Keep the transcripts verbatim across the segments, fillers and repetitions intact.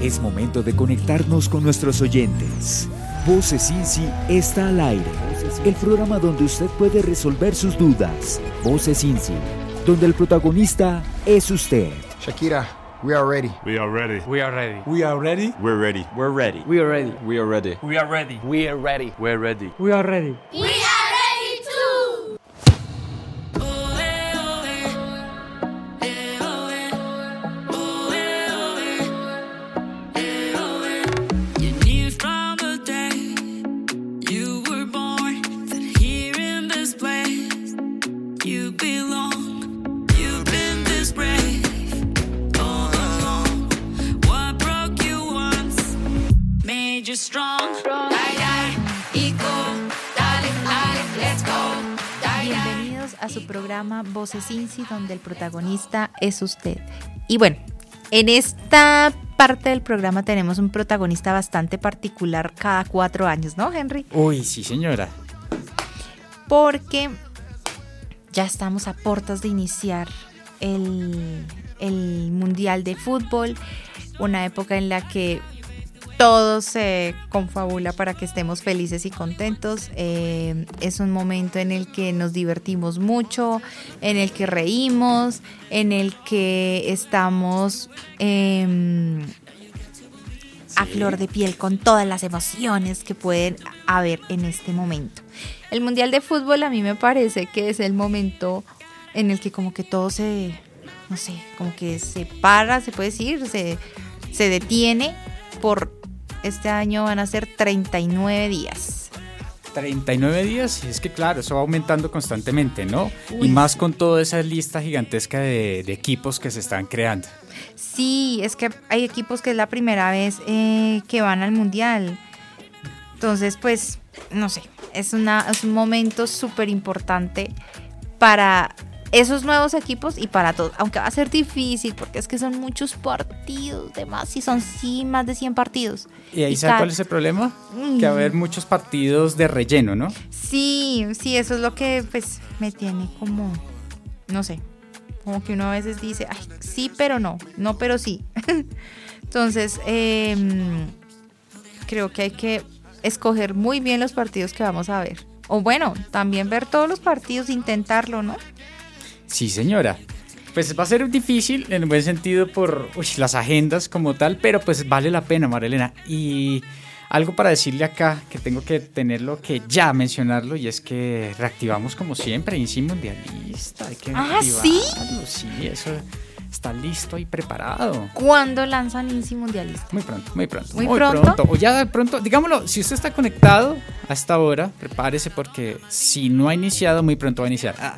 Es momento de conectarnos con nuestros oyentes. Voces Cincy está al aire. El programa donde usted puede resolver sus dudas. Voces Cincy, donde el protagonista es usted. Shakira, we are ready. We are ready. We are ready. We are ready. We're ready. We're ready. We are ready. We are ready. We are ready. We are ready. We're ready. We are ready. We are ready too. You knew from the day you were born that here in this place you belong. You've been this brave all along. What broke you once made you strong. Die, die, y go, dale, dale, let's go. Die, die. Bienvenidos a su programa Voces Cincy, donde el protagonista es usted. Y bueno, en esta parte del programa tenemos un protagonista bastante particular cada cuatro años, ¿no, Henry? Uy, sí, señora. Porque ya estamos a puertas de iniciar el, el Mundial de Fútbol, una época en la que todo se confabula para que estemos felices y contentos. Eh, es un momento en el que nos divertimos mucho, en el que reímos, en el que estamos eh, a flor de piel con todas las emociones que pueden haber en este momento. El Mundial de Fútbol a mí me parece que es el momento en el que como que todo se, no sé, como que se para, se puede decir, se, se detiene por... Este año van a ser treinta y nueve días. treinta y nueve días, y es que claro, eso va aumentando constantemente, ¿no? Uy, y más sí. con toda esa lista gigantesca de, de equipos que se están creando. Sí, es que hay equipos que es la primera vez eh, que van al Mundial. Entonces, pues, no sé, es, una, es un momento súper importante para esos nuevos equipos y para todos. Aunque va a ser difícil porque es que son muchos partidos, de más, si son sí, más de cien partidos. ¿Y ahí y sabe cada... cuál es el problema? Mm. Que va a haber muchos partidos de relleno, ¿no? Sí, sí, eso es lo que pues me tiene como, no sé, como que uno a veces dice, ay, sí, pero no, no, pero sí. Entonces, eh, creo que hay que escoger muy bien los partidos que vamos a ver. O bueno, también ver todos los partidos, intentarlo, ¿no? Sí, señora. Pues va a ser difícil en un buen sentido por uy, las agendas como tal, pero pues vale la pena, Marilena. Y algo para decirle acá, que tengo que tenerlo que ya mencionarlo, y es que reactivamos como siempre Inci Mundialista. Hay que ¿Ah, reactivarlo. sí? Sí, eso está listo y preparado. ¿Cuándo lanzan Inci Mundialista? Muy pronto, muy pronto. ¿Muy pronto? O ya de pronto, digámoslo, si usted está conectado a esta hora, prepárese porque si no ha iniciado, muy pronto va a iniciar. Ah.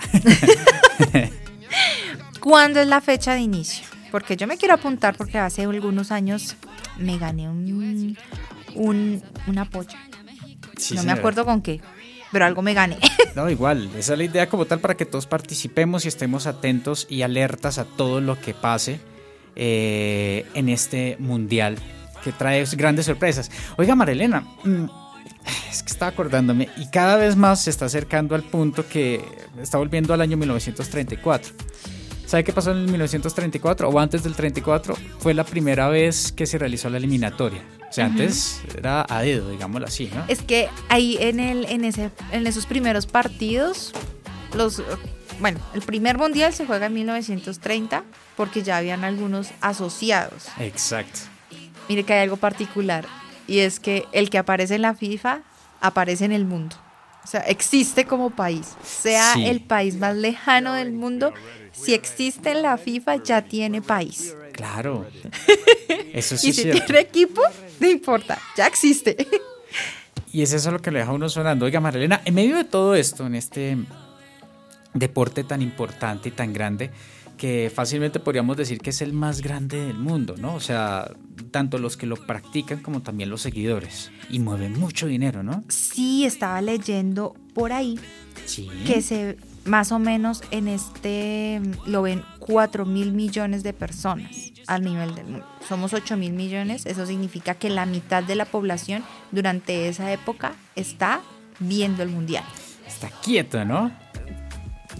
¿Cuándo es la fecha de inicio? Porque yo me quiero apuntar porque hace algunos años me gané un, un, una polla. Sí, no señora. me acuerdo con qué, pero algo me gané. No, igual, esa es la idea como tal para que todos participemos y estemos atentos y alertas a todo lo que pase eh, en este mundial que trae grandes sorpresas. Oiga, Marilena, mmm, es que estaba acordándome y cada vez más se está acercando al punto que está volviendo al año mil novecientos treinta y cuatro. ¿Sabe qué pasó en el mil novecientos treinta y cuatro o antes del treinta y cuatro? Fue la primera vez que se realizó la eliminatoria. O sea, uh-huh. Antes era a dedo, digámoslo así, ¿no? Es que ahí en el en ese en esos primeros partidos, los bueno, el primer mundial se juega en mil novecientos treinta porque ya habían algunos asociados. Exacto. Mire que hay algo particular y es que el que aparece en la FIFA aparece en el mundo. O sea, existe como país. Sea sí. El país más lejano del mundo, si existe en la FIFA ya tiene país. Claro. Eso sí y es si cierto. Tiene equipo, no importa, ya existe. Y es eso lo que le deja a uno sonando. Oiga, Marilena, en medio de todo esto, en este deporte tan importante y tan grande, que fácilmente podríamos decir que es el más grande del mundo, ¿no? O sea, tanto los que lo practican como también los seguidores. Y mueven mucho dinero, ¿no? Sí, estaba leyendo por ahí sí. que se más o menos en este lo ven cuatro mil millones de personas a nivel del mundo. Somos ocho mil millones, eso significa que la mitad de la población durante esa época está viendo el mundial. Está quieto, ¿no?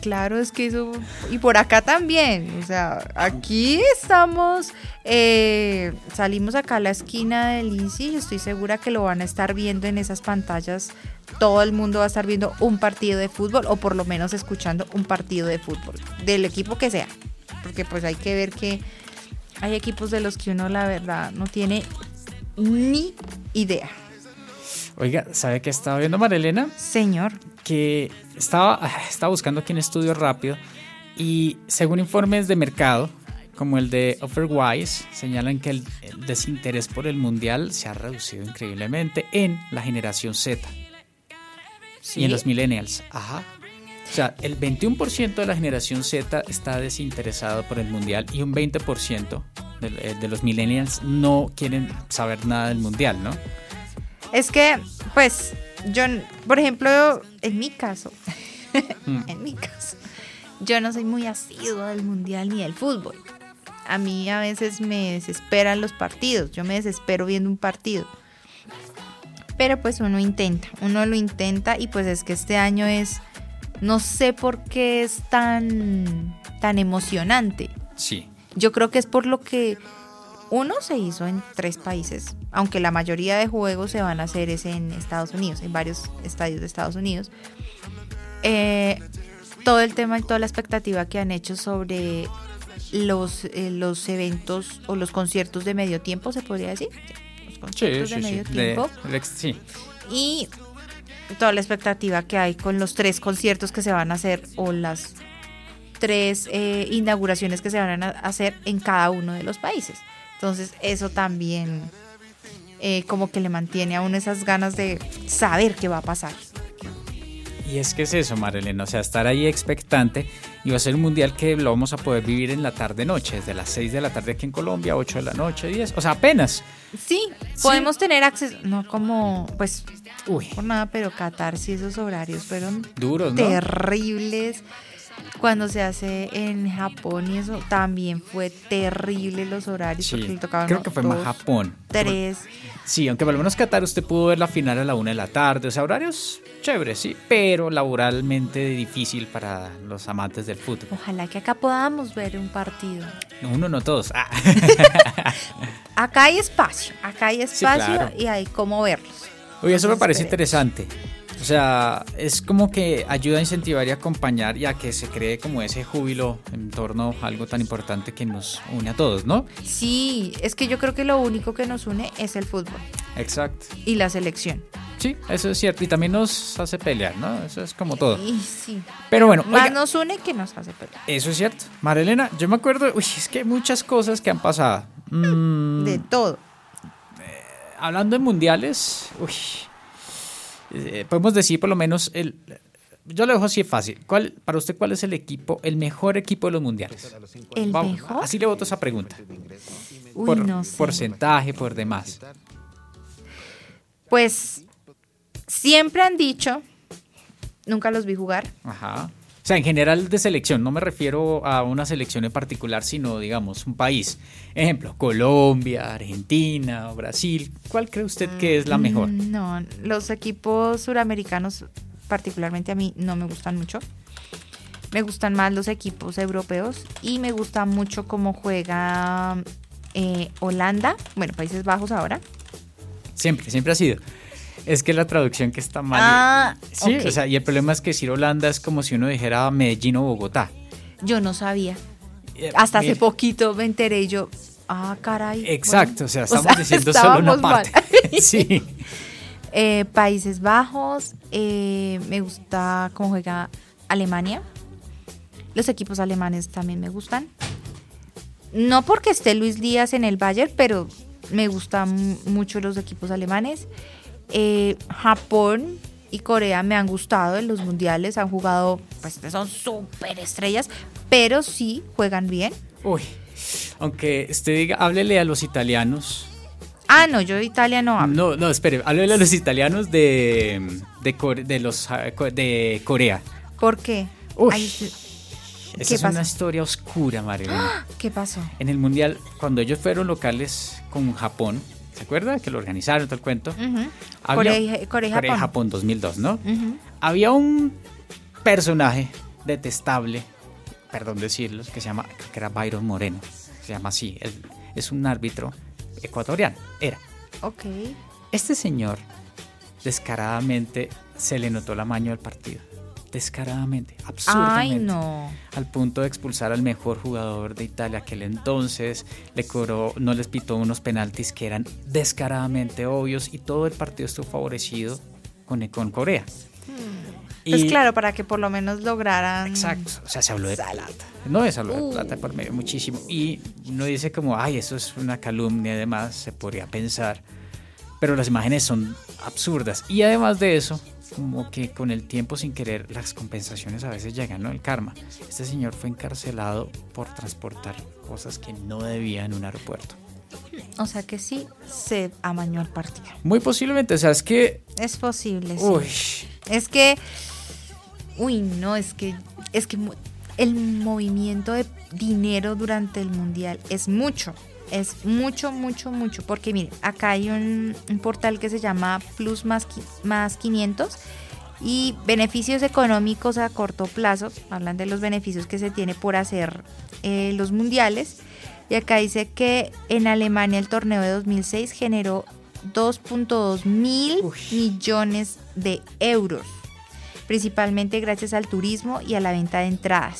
claro, es que eso, y por acá también, o sea, aquí estamos, eh, salimos acá a la esquina del I C I y estoy segura que lo van a estar viendo en esas pantallas, todo el mundo va a estar viendo un partido de fútbol o por lo menos escuchando un partido de fútbol, del equipo que sea, porque pues hay que ver que hay equipos de los que uno la verdad no tiene ni idea. Oiga, ¿sabe qué estaba viendo, Marilena? Señor. Que estaba, estaba buscando aquí en Estudio Rápido y según informes de mercado, como el de Offerwise, señalan que el, el desinterés por el mundial se ha reducido increíblemente en la generación Z. ¿Sí? Y en los millennials. Ajá. O sea, el veintiuno por ciento de la generación Z está desinteresado por el mundial y un veinte por ciento de, de los millennials no quieren saber nada del mundial, ¿no? Es que, pues, yo, por ejemplo, en mi caso, mm. en mi caso, yo no soy muy asidua del mundial ni del fútbol. A mí a veces me desesperan los partidos, yo me desespero viendo un partido. Pero pues uno intenta, uno lo intenta y pues es que este año es, no sé por qué es tan, tan emocionante. Sí. Yo creo que es por lo que uno se hizo en tres países, aunque la mayoría de juegos se van a hacer es en Estados Unidos, en varios estadios de Estados Unidos. Eh, todo el tema y toda la expectativa que han hecho sobre los, eh, los eventos o los conciertos de medio tiempo, ¿se podría decir? Los conciertos sí, de sí, medio sí. tiempo. De, de, sí. Y toda la expectativa que hay con los tres conciertos que se van a hacer o las tres eh, inauguraciones que se van a hacer en cada uno de los países. Entonces eso también eh, como que le mantiene a uno esas ganas de saber qué va a pasar. Y es que es eso, Marilena, o sea, estar ahí expectante y va a ser un mundial que lo vamos a poder vivir en la tarde-noche, desde las seis de la tarde aquí en Colombia, ocho de la noche, diez, o sea, apenas. Sí, podemos sí. tener acceso, no como, pues, Uy. por nada, pero Qatar sí esos horarios fueron duros, ¿no? Terribles. Cuando se hace en Japón y eso también fue terrible los horarios, sí, porque le tocaban creo que fue dos, más Japón. Tres. Sí, aunque por lo menos Qatar usted pudo ver la final a la una de la tarde, o sea, horarios chéveres, sí, pero laboralmente difícil para los amantes del fútbol. Ojalá que acá podamos ver un partido. Uno, no todos. Ah. Acá hay espacio, acá hay espacio sí, claro. Y hay cómo verlos. Oye, eso Entonces, me parece esperemos. interesante. O sea, es como que ayuda a incentivar y acompañar y a que se cree como ese júbilo en torno a algo tan importante que nos une a todos, ¿no? Sí, es que yo creo que lo único que nos une es el fútbol. Exacto. Y la selección. Sí, eso es cierto. Y también nos hace pelear, ¿no? Eso es como todo. Y sí. Pero bueno. Más oiga, nos une que nos hace pelear. Eso es cierto. Marilena, yo me acuerdo, uy, es que hay muchas cosas que han pasado. Mm, De todo. eh, hablando de mundiales, uy, eh, podemos decir por lo menos, el, yo lo dejo así fácil. ¿Cuál, para usted, cuál es el equipo, el mejor equipo de los mundiales? ¿El Vamos, mejor? así le voto esa pregunta. Uy, por no sé. porcentaje, por demás. Pues siempre han dicho, nunca los vi jugar. Ajá. O sea, en general de selección, no me refiero a una selección en particular, sino, digamos, un país. Ejemplo, Colombia, Argentina, Brasil. ¿Cuál cree usted que es la mejor? No, los equipos suramericanos, particularmente a mí, no me gustan mucho. Me gustan más los equipos europeos y me gusta mucho cómo juega eh, Holanda, bueno, Países Bajos ahora. Siempre, siempre ha sido. Es que la traducción que está mal. Ah, sí, okay. O sea, y el problema es que decir Holanda es como si uno dijera Medellín o Bogotá. Yo no sabía. Eh, Hasta mire, hace poquito me enteré y yo, ah, caray. Exacto, bueno, o sea, estamos o sea, diciendo solo una estábamos parte. mal. Sí. Eh, Países Bajos, eh, me gusta cómo juega Alemania. Los equipos alemanes también me gustan. No porque esté Luis Díaz en el Bayern, pero me gustan mucho los equipos alemanes. Eh, Japón y Corea me han gustado en los mundiales, han jugado, pues son súper estrellas, pero sí juegan bien. Uy, aunque usted diga, háblele a los italianos. Ah, no, yo de Italia no hablo. No, no, espere, háblele a los italianos de, de, Core, de, los, de Corea. ¿Por qué? Uy, Ay, esa es pasó? una historia oscura, Marilena. ¿Qué pasó? En el mundial, cuando ellos fueron locales con Japón, ¿se acuerda? Que lo organizaron, todo el cuento. Uh-huh. Había, Corea, y- Corea y Japón. Corea y Japón dos mil dos, ¿no? Uh-huh. Había un personaje detestable, perdón decirlo, que se llama, creo que era Byron Moreno, se llama así, él es un árbitro ecuatoriano, era. Ok. Este señor descaradamente se le notó la maña del partido. Descaradamente, absurdamente. Ay, no. Al punto de expulsar al mejor jugador de Italia aquel entonces, le cobró, no les pitó unos penaltis que eran descaradamente obvios y todo el partido estuvo favorecido con, con Corea. Hmm. Pues claro, para que por lo menos lograran... Exacto, o sea, se habló de plata. No se habló de Uh. plata por medio muchísimo. Y uno dice como, ay, eso es una calumnia y demás, se podría pensar. Pero las imágenes son absurdas. Y además de eso, como que con el tiempo sin querer las compensaciones a veces llegan, ¿no? El karma. Este señor fue encarcelado por transportar cosas que no debía en un aeropuerto. O sea que sí, se amañó el partido. Muy posiblemente, o sea, es que... Es posible, sí. Uy, Es que... Uy, no, es que... Es que mu- el movimiento de dinero durante el mundial es mucho. Es mucho, mucho, mucho. Porque miren, acá hay un, un portal que se llama Plus más, qui- más quinientos y beneficios económicos a corto plazo. Hablan de los beneficios que se tiene por hacer eh, los mundiales. Y acá dice que en Alemania el torneo de dos mil seis generó dos punto dos mil Uy. millones de euros. Principalmente gracias al turismo y a la venta de entradas.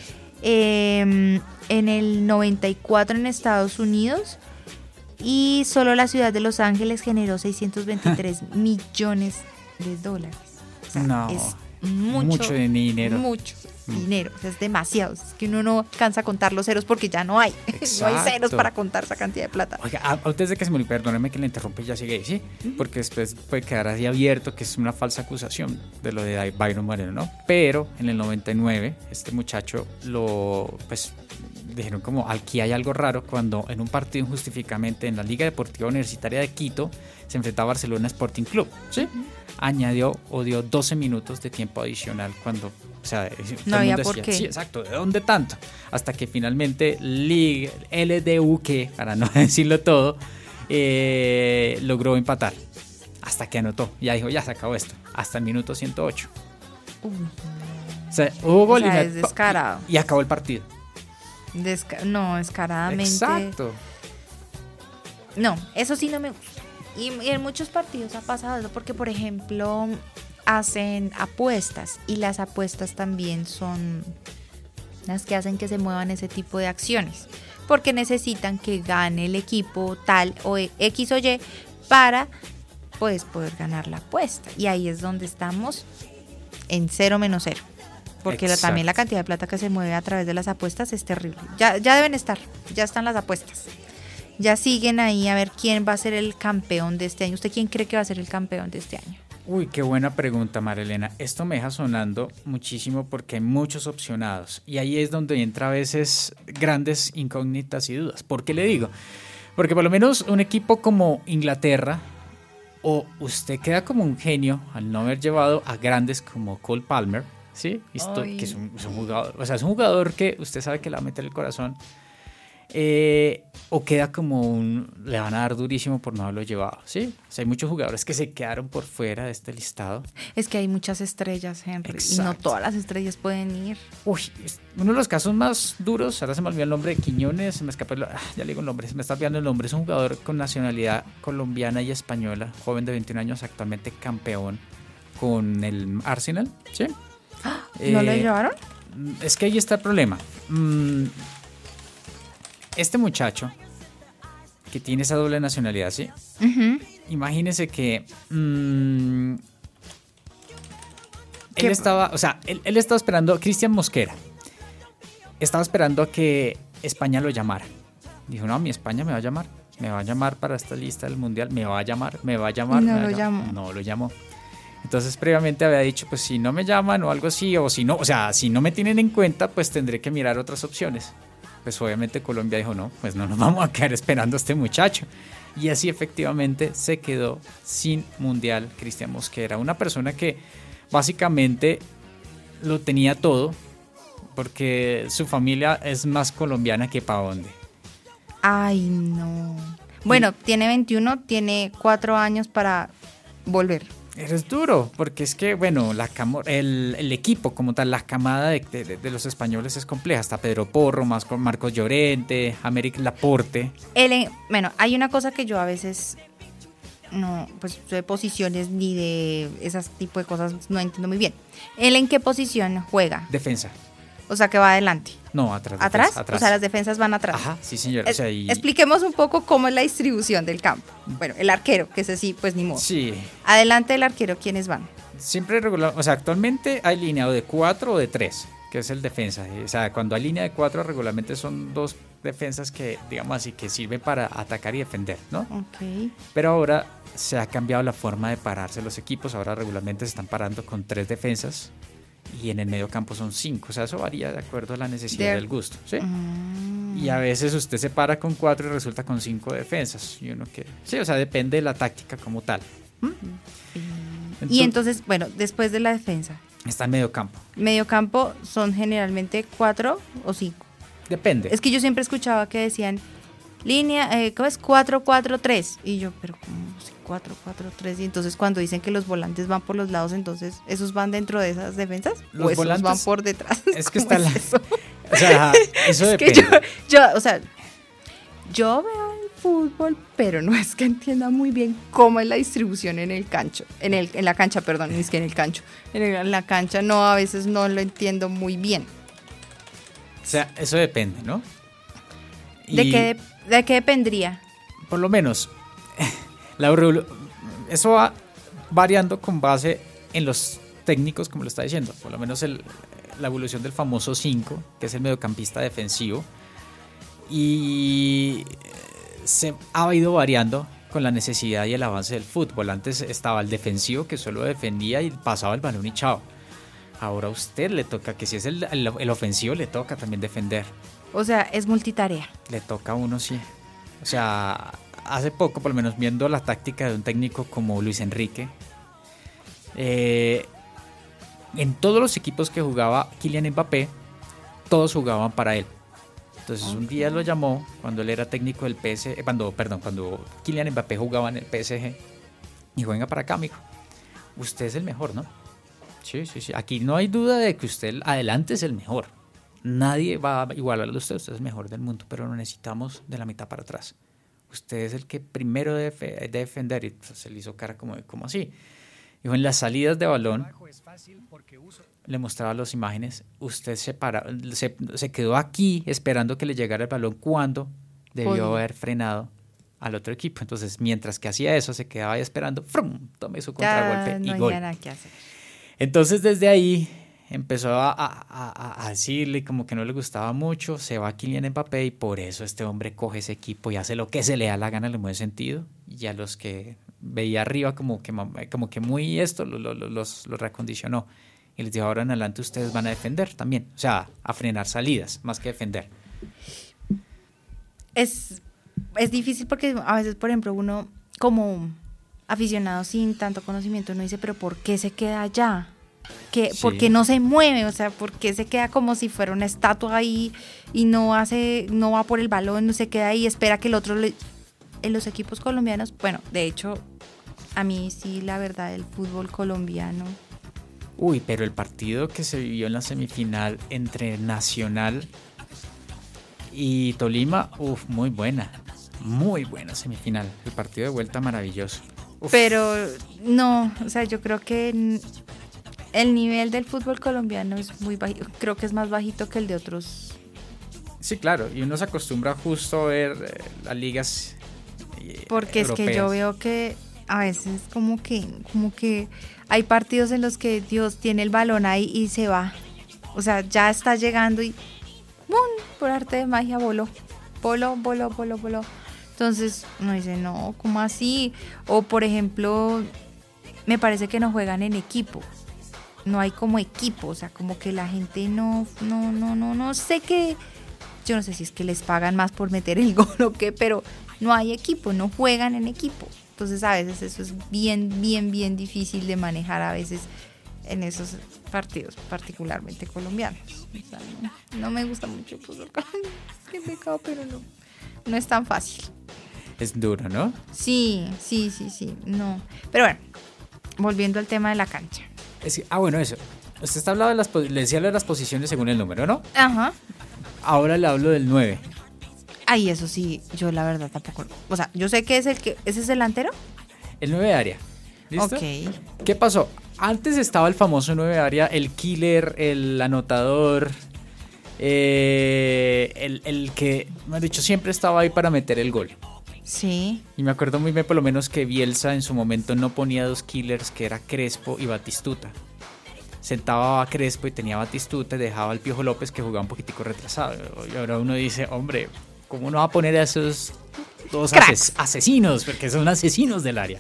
Eh, en el noventa y cuatro en Estados Unidos y solo la ciudad de Los Ángeles generó seiscientos veintitrés millones de dólares. O sea, No, es mucho, mucho de dinero. Mucho dinero, o sea, es demasiado. Es que uno no cansa a contar los ceros porque ya no hay. No hay ceros Exacto. para contar esa cantidad de plata. Oiga, a- antes de que se me olvide, perdóneme que le interrumpa y ya sigue ahí, ¿sí? Porque después puede quedar así abierto que es una falsa acusación de lo de Byron Moreno, ¿no? Pero en el noventa y nueve, este muchacho lo, pues, dijeron como, aquí hay algo raro cuando en un partido injustificadamente en la Liga Deportiva Universitaria de Quito se enfrentaba a Barcelona Sporting Club, ¿sí? Añadió o dio doce minutos de tiempo adicional cuando, o sea, todo el había mundo por decía, qué. sí, exacto, ¿de dónde tanto? Hasta que finalmente Liga, L D U Q, para no decirlo todo, eh, logró empatar. Hasta que anotó. Ya dijo, ya se acabó esto. Hasta el minuto ciento ocho. Uy, O sea, hubo gol O sea, y, es descarado. y acabó el partido. desca- no, descaradamente. Exacto. No, eso sí no me gusta. Y, y en muchos partidos ha pasado eso porque, por ejemplo, hacen apuestas y las apuestas también son las que hacen que se muevan ese tipo de acciones porque necesitan que gane el equipo tal o X o Y para pues poder ganar la apuesta y ahí es donde estamos en cero menos cero porque la- también la Exacto. cantidad de plata que se mueve a través de las apuestas es terrible. Ya, ya deben estar, ya están las apuestas. Ya siguen ahí a ver quién va a ser el campeón de este año. ¿Usted quién cree que va a ser el campeón de este año? Uy, qué buena pregunta, Marilena. Esto me deja sonando muchísimo porque hay muchos opcionados. Y ahí es donde entra a veces grandes incógnitas y dudas. ¿Por qué le digo? Porque por lo menos un equipo como Inglaterra, o usted queda como un genio al no haber llevado a grandes como Cole Palmer, ¿sí? Esto, Ay. que es un, es un jugador, o sea, es un jugador que usted sabe que le va a meter el corazón. Eh, o queda como un, le van a dar durísimo por no haberlo llevado, ¿sí? O sea, hay muchos jugadores que se quedaron por fuera de este listado. Es que hay muchas estrellas, Henry. Y no Exacto. todas las estrellas pueden ir. Uy, es uno de los casos más duros, ahora se me olvidó el nombre de Quiñones, se me escapó, el- ah, ya le digo el nombre, se me está olvidando el nombre, es un jugador con nacionalidad colombiana y española, joven de veintiún años, actualmente campeón con el Arsenal, ¿sí? ¿No lo Eh, llevaron? Es que ahí está el problema. Mm, Este muchacho que tiene esa doble nacionalidad, ¿sí? Ujú. Imagínese que mm, ¿Qué? él estaba, o sea, él, él estaba esperando, Cristian Mosquera, estaba esperando a que España lo llamara. Dijo, no, mi España me va a llamar, me va a llamar para esta lista del Mundial, me va a llamar, me va a llamar. No me va a lo llamar. llamó. No lo llamó. Entonces previamente había dicho, pues si no me llaman o algo así, o si no, o sea, si no me tienen en cuenta, pues tendré que mirar otras opciones. Pues obviamente Colombia dijo, no, pues no nos vamos a quedar esperando a este muchacho. Y así efectivamente se quedó sin Mundial Cristian Mosquera, una persona que básicamente lo tenía todo, porque su familia es más colombiana que pa' dónde. Ay, no. Bueno, tiene veintiuno, tiene cuatro años para volver. Es duro, porque es que, bueno, la camo- el, el equipo como tal, la camada de, de, de los españoles es compleja. Está Pedro Porro, más con Marcos Llorente, Améric Laporte. El en- bueno, hay una cosa que yo a veces no, pues de posiciones ni de esas tipo de cosas no entiendo muy bien. ¿Él en qué posición juega? Defensa. O sea, que va adelante. No, atrás. ¿Atrás? defensa, atrás. O sea, las defensas van atrás. Ajá, sí, señor. O Es- sea, y- Expliquemos un poco cómo es la distribución del campo. Bueno, el arquero, que ese sí, pues ni modo. Sí, Adelante del arquero, ¿quiénes van? siempre regular. O sea, actualmente hay línea o de cuatro o de tres, que es el defensa. O sea, cuando hay línea de cuatro, regularmente son dos defensas que, digamos así, que sirven para atacar y defender, ¿no? Ok. Pero ahora se ha cambiado la forma de pararse los equipos. Ahora regularmente se están parando con tres defensas y en el medio campo son cinco. O sea, eso varía de acuerdo a la necesidad De- del gusto, ¿sí? Mm. Y a veces usted se para con cuatro y resulta con cinco defensas. Y uno que... Sí, o sea, depende de la táctica como tal. Y entonces, bueno, después de la defensa, Está en medio campo. medio campo son generalmente cuatro o cinco. Depende. Es que yo siempre escuchaba que decían línea, eh, ¿cómo es? cuatro cuatro tres. Y yo, pero ¿cómo así cuatro cuatro tres? Y entonces cuando dicen que los volantes van por los lados, entonces, ¿esos van dentro de esas defensas? Los ¿O esos volantes- van por detrás? Es que ¿Cómo está la... es eso? O sea, eso Es que depende. yo, yo, o sea, yo veo el fútbol, pero no es que entienda muy bien cómo es la distribución en el cancho, en el, en la cancha, perdón, no es que en el cancho, en, el- en la cancha no, a veces no lo entiendo muy bien. O sea, eso depende, ¿no? ¿De Y qué, de qué dependría? por lo menos, la revolu- eso va variando con base en los técnicos, como lo está diciendo. Por lo menos el, la evolución del famoso cinco, que es el mediocampista defensivo. Y se ha ido variando con la necesidad y el avance del fútbol. Antes estaba el defensivo, que solo defendía y pasaba el balón y chao. Ahora a usted le toca, que si es el, el, el ofensivo, le toca también defender. O sea, es multitarea. Le toca a uno, sí. O sea, hace poco, por lo menos viendo la táctica de un técnico como Luis Enrique, eh, en todos los equipos que jugaba Kylian Mbappé, todos jugaban para él. Entonces un día lo llamó cuando él era técnico del P S G, eh, cuando, perdón, cuando Kylian Mbappé jugaba en el P S G, y dijo, venga para acá, amigo. Usted es el mejor, ¿no? Sí, sí, sí. Aquí no hay duda de que usted adelante es el mejor. Nadie va a igualarlo a usted, usted es el mejor del mundo, pero lo necesitamos de la mitad para atrás. Usted es el que primero debe debe defender. Y pues, se le hizo cara como, como así. Dijo, en las salidas de balón, le mostraba las imágenes, usted se, para, se, se quedó aquí esperando que le llegara el balón cuando debió Oye. haber frenado al otro equipo. Entonces, mientras que hacía eso, se quedaba ahí esperando, ¡frum! Tome su contragolpe Ya y no hay gol. nada que hacer. Entonces desde ahí empezó a, a, a, a decirle como que no le gustaba mucho, se va Kylian Mbappé y por eso este hombre coge ese equipo y hace lo que se le da la gana, le mueve sentido, y a los que veía arriba como que, como que muy esto lo, lo, los, los reacondicionó y les dijo, ahora en adelante ustedes van a defender también, o sea, a frenar salidas más que defender. Es, es difícil porque a veces, por ejemplo, uno como aficionado sin tanto conocimiento, uno dice, pero ¿por qué se queda allá? ¿Qué, Sí. ¿Por qué no se mueve? O sea, ¿por qué se queda como si fuera una estatua ahí y no hace, no va por el balón, no se queda ahí, espera que el otro le... En los equipos colombianos, bueno, de hecho, a mí sí, la verdad, el fútbol colombiano... Uy, pero el partido que se vivió en la semifinal entre Nacional y Tolima, uf, muy buena, muy buena semifinal, el partido de vuelta maravilloso. Uf. Pero no, o sea, yo creo que n- el nivel del fútbol colombiano es muy bajito, creo que es más bajito que el de otros. Sí, claro, y uno se acostumbra justo a ver eh, las ligas eh, Porque es que europeas. yo veo que a veces como que, como que hay partidos en los que Dios tiene el balón ahí y se va. O sea, ya está llegando y ¡bum! Por arte de magia voló. Voló, voló, voló, voló. Entonces uno dice, no, ¿cómo así? O por ejemplo, me parece que no juegan en equipo. No hay como equipo, o sea, como que la gente no, no, no, no, no sé qué. Yo no sé si es que les pagan más por meter el gol o qué, pero no hay equipo, no juegan en equipo. Entonces a veces eso es bien, bien, bien difícil de manejar a veces en esos partidos, particularmente colombianos. O sea, no, no me gusta mucho el fútbol colombiano, qué pecado, pero no, no es tan fácil. Es duro, ¿no? Sí, sí, sí, sí, no. Pero bueno, volviendo al tema de la cancha. Es que- ah, bueno, eso. Usted está hablando de las, po- le decía lo de las posiciones según el número, ¿no? Ajá. Ahora le hablo del nueve. Ay, eso sí, yo la verdad tampoco. O sea, yo sé que es el que. ¿Ese es delantero? El nueve de área. ¿Listo? Ok. ¿Qué pasó? Antes estaba el famoso nueve de área, el killer, el anotador, eh, el, el que, me han dicho, siempre estaba ahí para meter el gol. Sí. Y me acuerdo muy bien por lo menos que Bielsa en su momento no ponía dos killers, que era Crespo y Batistuta. Sentaba a Crespo y tenía a Batistuta y dejaba al Piojo López, que jugaba un poquitico retrasado. Y ahora uno dice, hombre, ¿cómo no va a poner a esos dos Cracks. ases- asesinos? Porque son asesinos del área.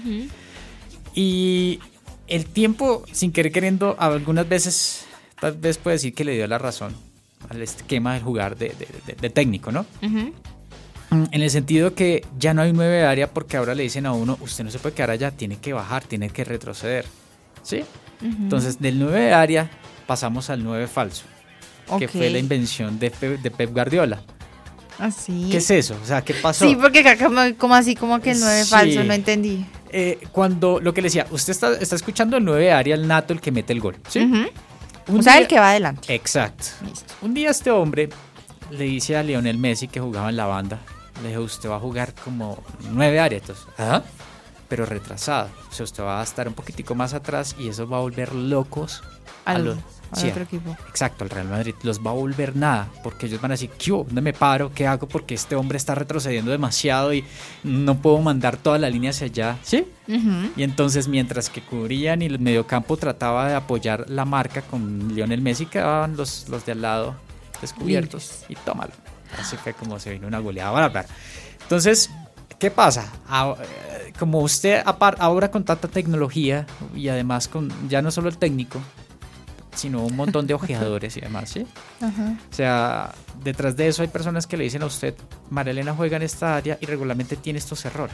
Y el tiempo, sin querer queriendo, algunas veces, tal vez puede decir que le dio la razón al esquema del jugar de, de- de- de técnico, ¿no? Ujú. En el sentido que ya no hay un nueve de área porque ahora le dicen a uno, usted no se puede quedar allá, tiene que bajar, tiene que retroceder. ¿Sí? Entonces, del nueve de área pasamos al nueve falso, que Ok. fue la invención de Pep, de Pep Guardiola. Así. ¿Qué es eso? O sea, ¿qué pasó? Sí, porque acá como, como así, como que el nueve Sí. falso, no entendí. Eh, cuando, lo que le decía, usted está, está escuchando el nueve de área, el nato, el que mete el gol. ¿Sí? Ujú. Un O sea, día- el que va adelante. Exacto. Listo. Un día este hombre le dice a Lionel Messi, que jugaba en la banda, le dijo, usted va a jugar como nueve áreas. Entonces, ¿ah? Pero retrasado. O sea, usted va a estar un poquitico más atrás y eso va a volver locos a Al, los... al sí, otro equipo. Exacto, al Real Madrid. Los va a volver nada, porque ellos van a decir, ¿qué hubo? ¿Dónde me paro? ¿Qué hago? Porque este hombre está retrocediendo demasiado y no puedo mandar toda la línea hacia allá. ¿Sí? Ujú. Y entonces, mientras que cubrían y el mediocampo trataba de apoyar la marca con Lionel Messi, quedaban los, los de al lado descubiertos. Y tómalo. Así fue como se vino una goleada bárbara. Entonces, ¿qué pasa? Ah, eh, Como usted apar- ahora con tanta tecnología y además con ya no solo el técnico, sino un montón de ojeadores y demás, ¿sí? Ajá. O sea, detrás de eso hay personas que le dicen a usted, Marilena juega en esta área y regularmente tiene estos errores.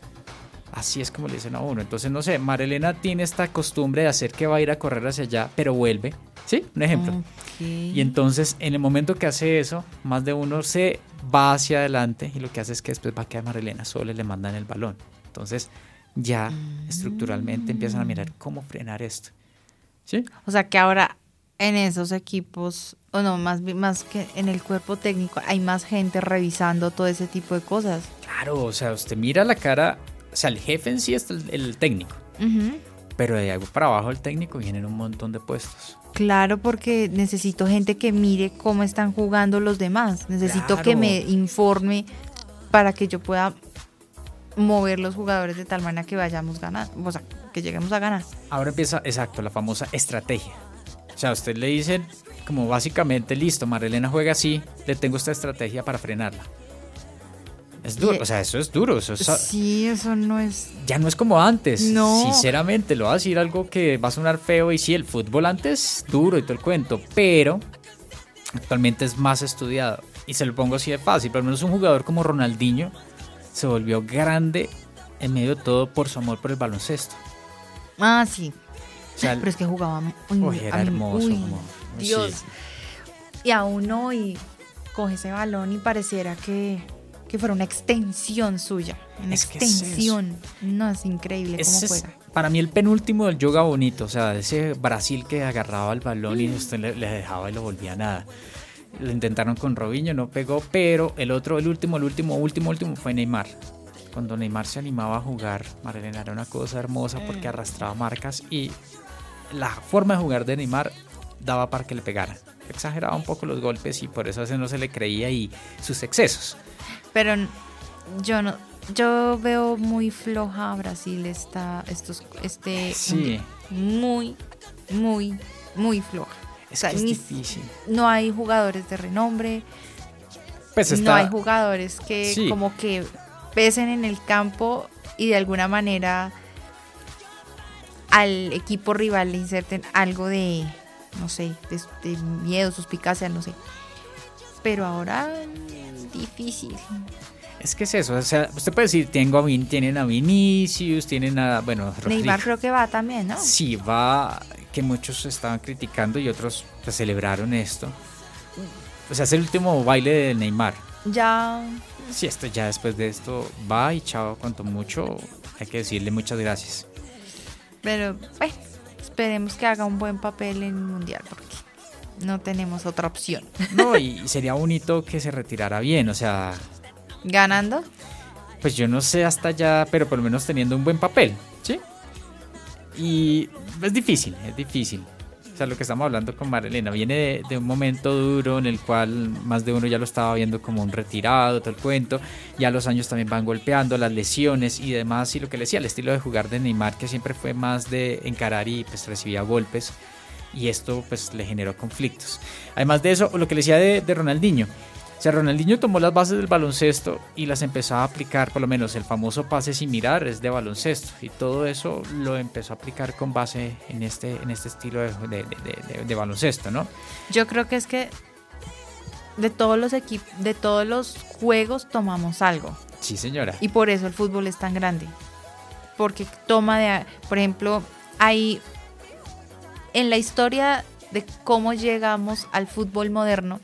Así es como le dicen a uno. Entonces, no sé, Marilena tiene esta costumbre de hacer que va a ir a correr hacia allá, pero vuelve. ¿Sí? Un ejemplo. Ok. Y entonces, en el momento que hace eso, más de uno se va hacia adelante y lo que hace es que después va a quedar Marilena sola y le mandan el balón. Entonces, ya estructuralmente empiezan a mirar cómo frenar esto. ¿Sí? O sea que ahora en esos equipos, o no, más, bi- más que en el cuerpo técnico, hay más gente revisando todo ese tipo de cosas. Claro, o sea, usted mira la cara, o sea, el jefe en sí es el, el técnico, Ujú. pero de ahí para abajo del técnico vienen un montón de puestos. Claro, porque necesito gente que mire cómo están jugando los demás. Necesito Claro. que me informe para que yo pueda mover los jugadores de tal manera que vayamos ganando, o sea, que lleguemos a ganar. Ahora empieza, exacto, la famosa estrategia. O sea, a usted le dicen como básicamente, listo, Marilena juega así, le tengo esta estrategia para frenarla. Es duro, Y- o sea, eso es duro, eso es- Sí, eso no es... ya no es como antes. No. Sinceramente, lo voy a decir algo que va a sonar feo y sí, el fútbol antes duro y todo el cuento, pero actualmente es más estudiado. Y se lo pongo así de fácil, por lo menos un jugador como Ronaldinho se volvió grande en medio de todo por su amor por el baloncesto. Ah, sí. O sea, Pero es que jugaba... Uy, uy, era a mí- hermoso. uy, como- Dios. sí. Y aún hoy coge ese balón y pareciera que, que fuera una extensión suya. Una Es que es eso. extensión. No, es increíble cómo Ese es juega. para mí el penúltimo del yoga bonito, o sea, ese Brasil que agarraba el balón y usted le, le dejaba y lo volvía nada. Lo intentaron con Robinho, no pegó, pero el otro, el último, el último, último, último fue Neymar. Cuando Neymar se animaba a jugar, Marilena, era una cosa hermosa porque arrastraba marcas y la forma de jugar de Neymar daba para que le pegaran. Exageraba un poco los golpes y por eso a veces no se le creía y sus excesos. Pero n- yo no... Yo veo muy floja a Brasil esta, estos, este Sí. mundial. Muy, muy, muy floja. Es O sea, que es ni- difícil. No hay jugadores de renombre, Pues no está, hay jugadores que Sí. como que pesen en el campo y de alguna manera al equipo rival le inserten algo de, no sé, de, de miedo, suspicacia, no sé. Pero ahora mm, difícil. Es que es eso, o sea, usted puede decir, tengo a Vin, tienen a Vinicius, tienen a, bueno, Rodrigo. Neymar creo que va también, ¿no? Sí, va, que muchos estaban criticando y otros pues, celebraron esto. O sea, es el último baile de Neymar. Ya, Sí, esto ya después de esto va y chao, cuanto mucho, hay que decirle muchas gracias. Pero bueno, esperemos que haga un buen papel en el Mundial porque no tenemos otra opción. No, y sería bonito que se retirara bien, o sea, ¿Ganando? pues yo no sé hasta allá, pero por lo menos teniendo un buen papel, ¿sí? Y es difícil, es difícil. O sea, lo que estamos hablando con Marilena viene de, de un momento duro en el cual más de uno ya lo estaba viendo como un retirado, todo el cuento. Ya los años también van golpeando, las lesiones y demás. Y lo que le decía, el estilo de jugar de Neymar, que siempre fue más de encarar y pues recibía golpes. Y esto pues le generó conflictos. Además de eso, lo que le decía de, de Ronaldinho. O sea, Ronaldinho tomó las bases del baloncesto y las empezó a aplicar, por lo menos el famoso pase sin mirar es de baloncesto. Y todo eso lo empezó a aplicar con base en este, en este estilo de, de, de, de, de baloncesto, ¿no? Yo creo que es que de todos los equipos, de todos los juegos tomamos algo. Sí, señora. Y por eso el fútbol es tan grande. Porque toma de, por ejemplo, hay en la historia de cómo llegamos al fútbol moderno,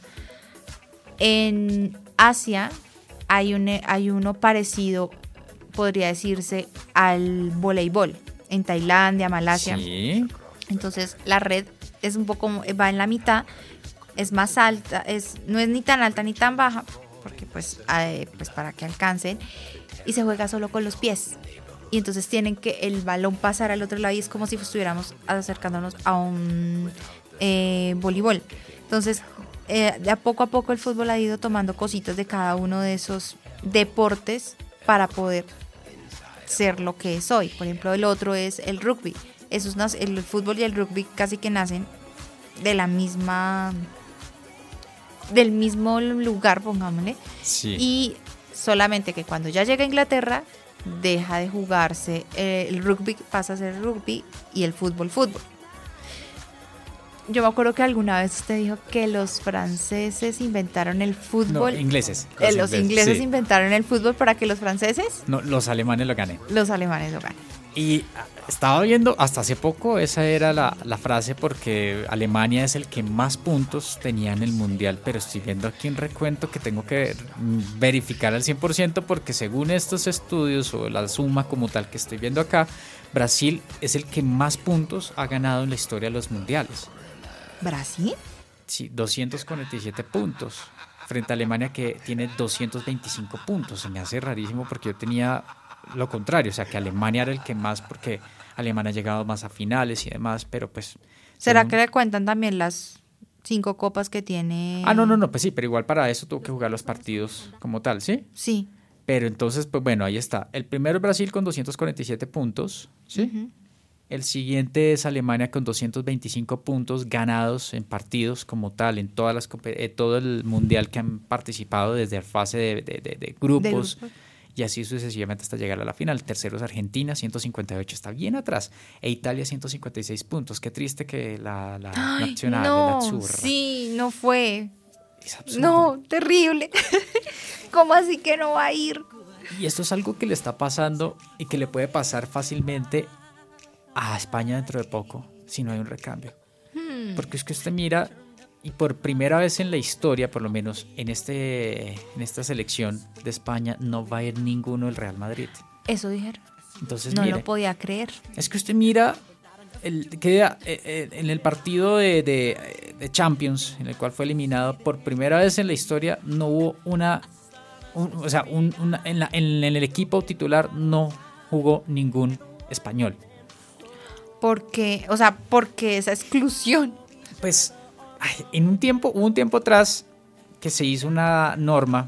en Asia hay, un, hay uno parecido, podría decirse, al voleibol. En Tailandia, Malasia. Sí. Entonces la red es un poco, va en la mitad, es más alta, es, no es ni tan alta ni tan baja, porque pues, eh, pues para que alcancen, y se juega solo con los pies. Y entonces tienen que el balón pasar al otro lado y es como si estuviéramos acercándonos a un eh, voleibol. Entonces, eh, de a poco a poco el fútbol ha ido tomando cositas de cada uno de esos deportes para poder ser lo que es hoy. Por ejemplo, el otro es el rugby. Esos, el fútbol y el rugby casi que nacen de la misma, del mismo lugar, pongámosle. Sí. Y solamente que cuando ya llega a Inglaterra deja de jugarse eh, el rugby, pasa a ser rugby y el fútbol, fútbol. Yo me acuerdo que alguna vez usted dijo que los franceses inventaron el fútbol. No, ingleses. Los, eh, los ingleses, ingleses sí. inventaron el fútbol para que los franceses. No, los alemanes lo ganen. Los alemanes lo ganen. Y estaba viendo, hasta hace poco, esa era la, la frase porque Alemania es el que más puntos tenía en el Mundial, pero estoy viendo aquí un recuento que tengo que verificar al cien por ciento porque según estos estudios o la suma como tal que estoy viendo acá, Brasil es el que más puntos ha ganado en la historia de los mundiales. ¿Brasil? Sí, doscientos cuarenta y siete puntos frente a Alemania que tiene doscientos veinticinco puntos. Se me hace rarísimo porque yo tenía lo contrario, o sea que Alemania era el que más, porque Alemania ha llegado más a finales y demás, pero pues... ¿Será según... que le cuentan también las cinco copas que tiene? Ah, no, no, no, pues sí, pero igual para eso tuvo que jugar los partidos como tal, ¿sí? Sí. Pero entonces, pues bueno, ahí está. El primero es Brasil con doscientos cuarenta y siete puntos, ¿sí? Uh-huh. El siguiente es Alemania con doscientos veinticinco puntos ganados en partidos como tal, en todas las eh, todo el mundial que han participado desde la fase de, de, de, de grupos. ¿De y así sucesivamente hasta llegar a la final. Tercero es Argentina, ciento cincuenta y ocho, está bien atrás. E Italia, ciento cincuenta y seis puntos. Qué triste que la, la Ay, nacional, no, la Azzurra. Sí, no fue. Es absurdo. No, terrible. ¿Cómo así que no va a ir? Y esto es algo que le está pasando y que le puede pasar fácilmente a España dentro de poco, si no hay un recambio. Hmm. Porque es que usted mira... Y por primera vez en la historia, por lo menos en este en esta selección de España, no va a ir ninguno del Real Madrid. Eso dijeron. Entonces, no mire, lo podía creer. Es que usted mira, el, queda eh, en el partido de, de, de Champions, en el cual fue eliminado, por primera vez en la historia no hubo una... Un, o sea, un, una, en, la, en, en el equipo titular no jugó ningún español. ¿Por qué? O sea, ¿por qué esa exclusión? Pues... Ay, en un tiempo, hubo un tiempo atrás que se hizo una norma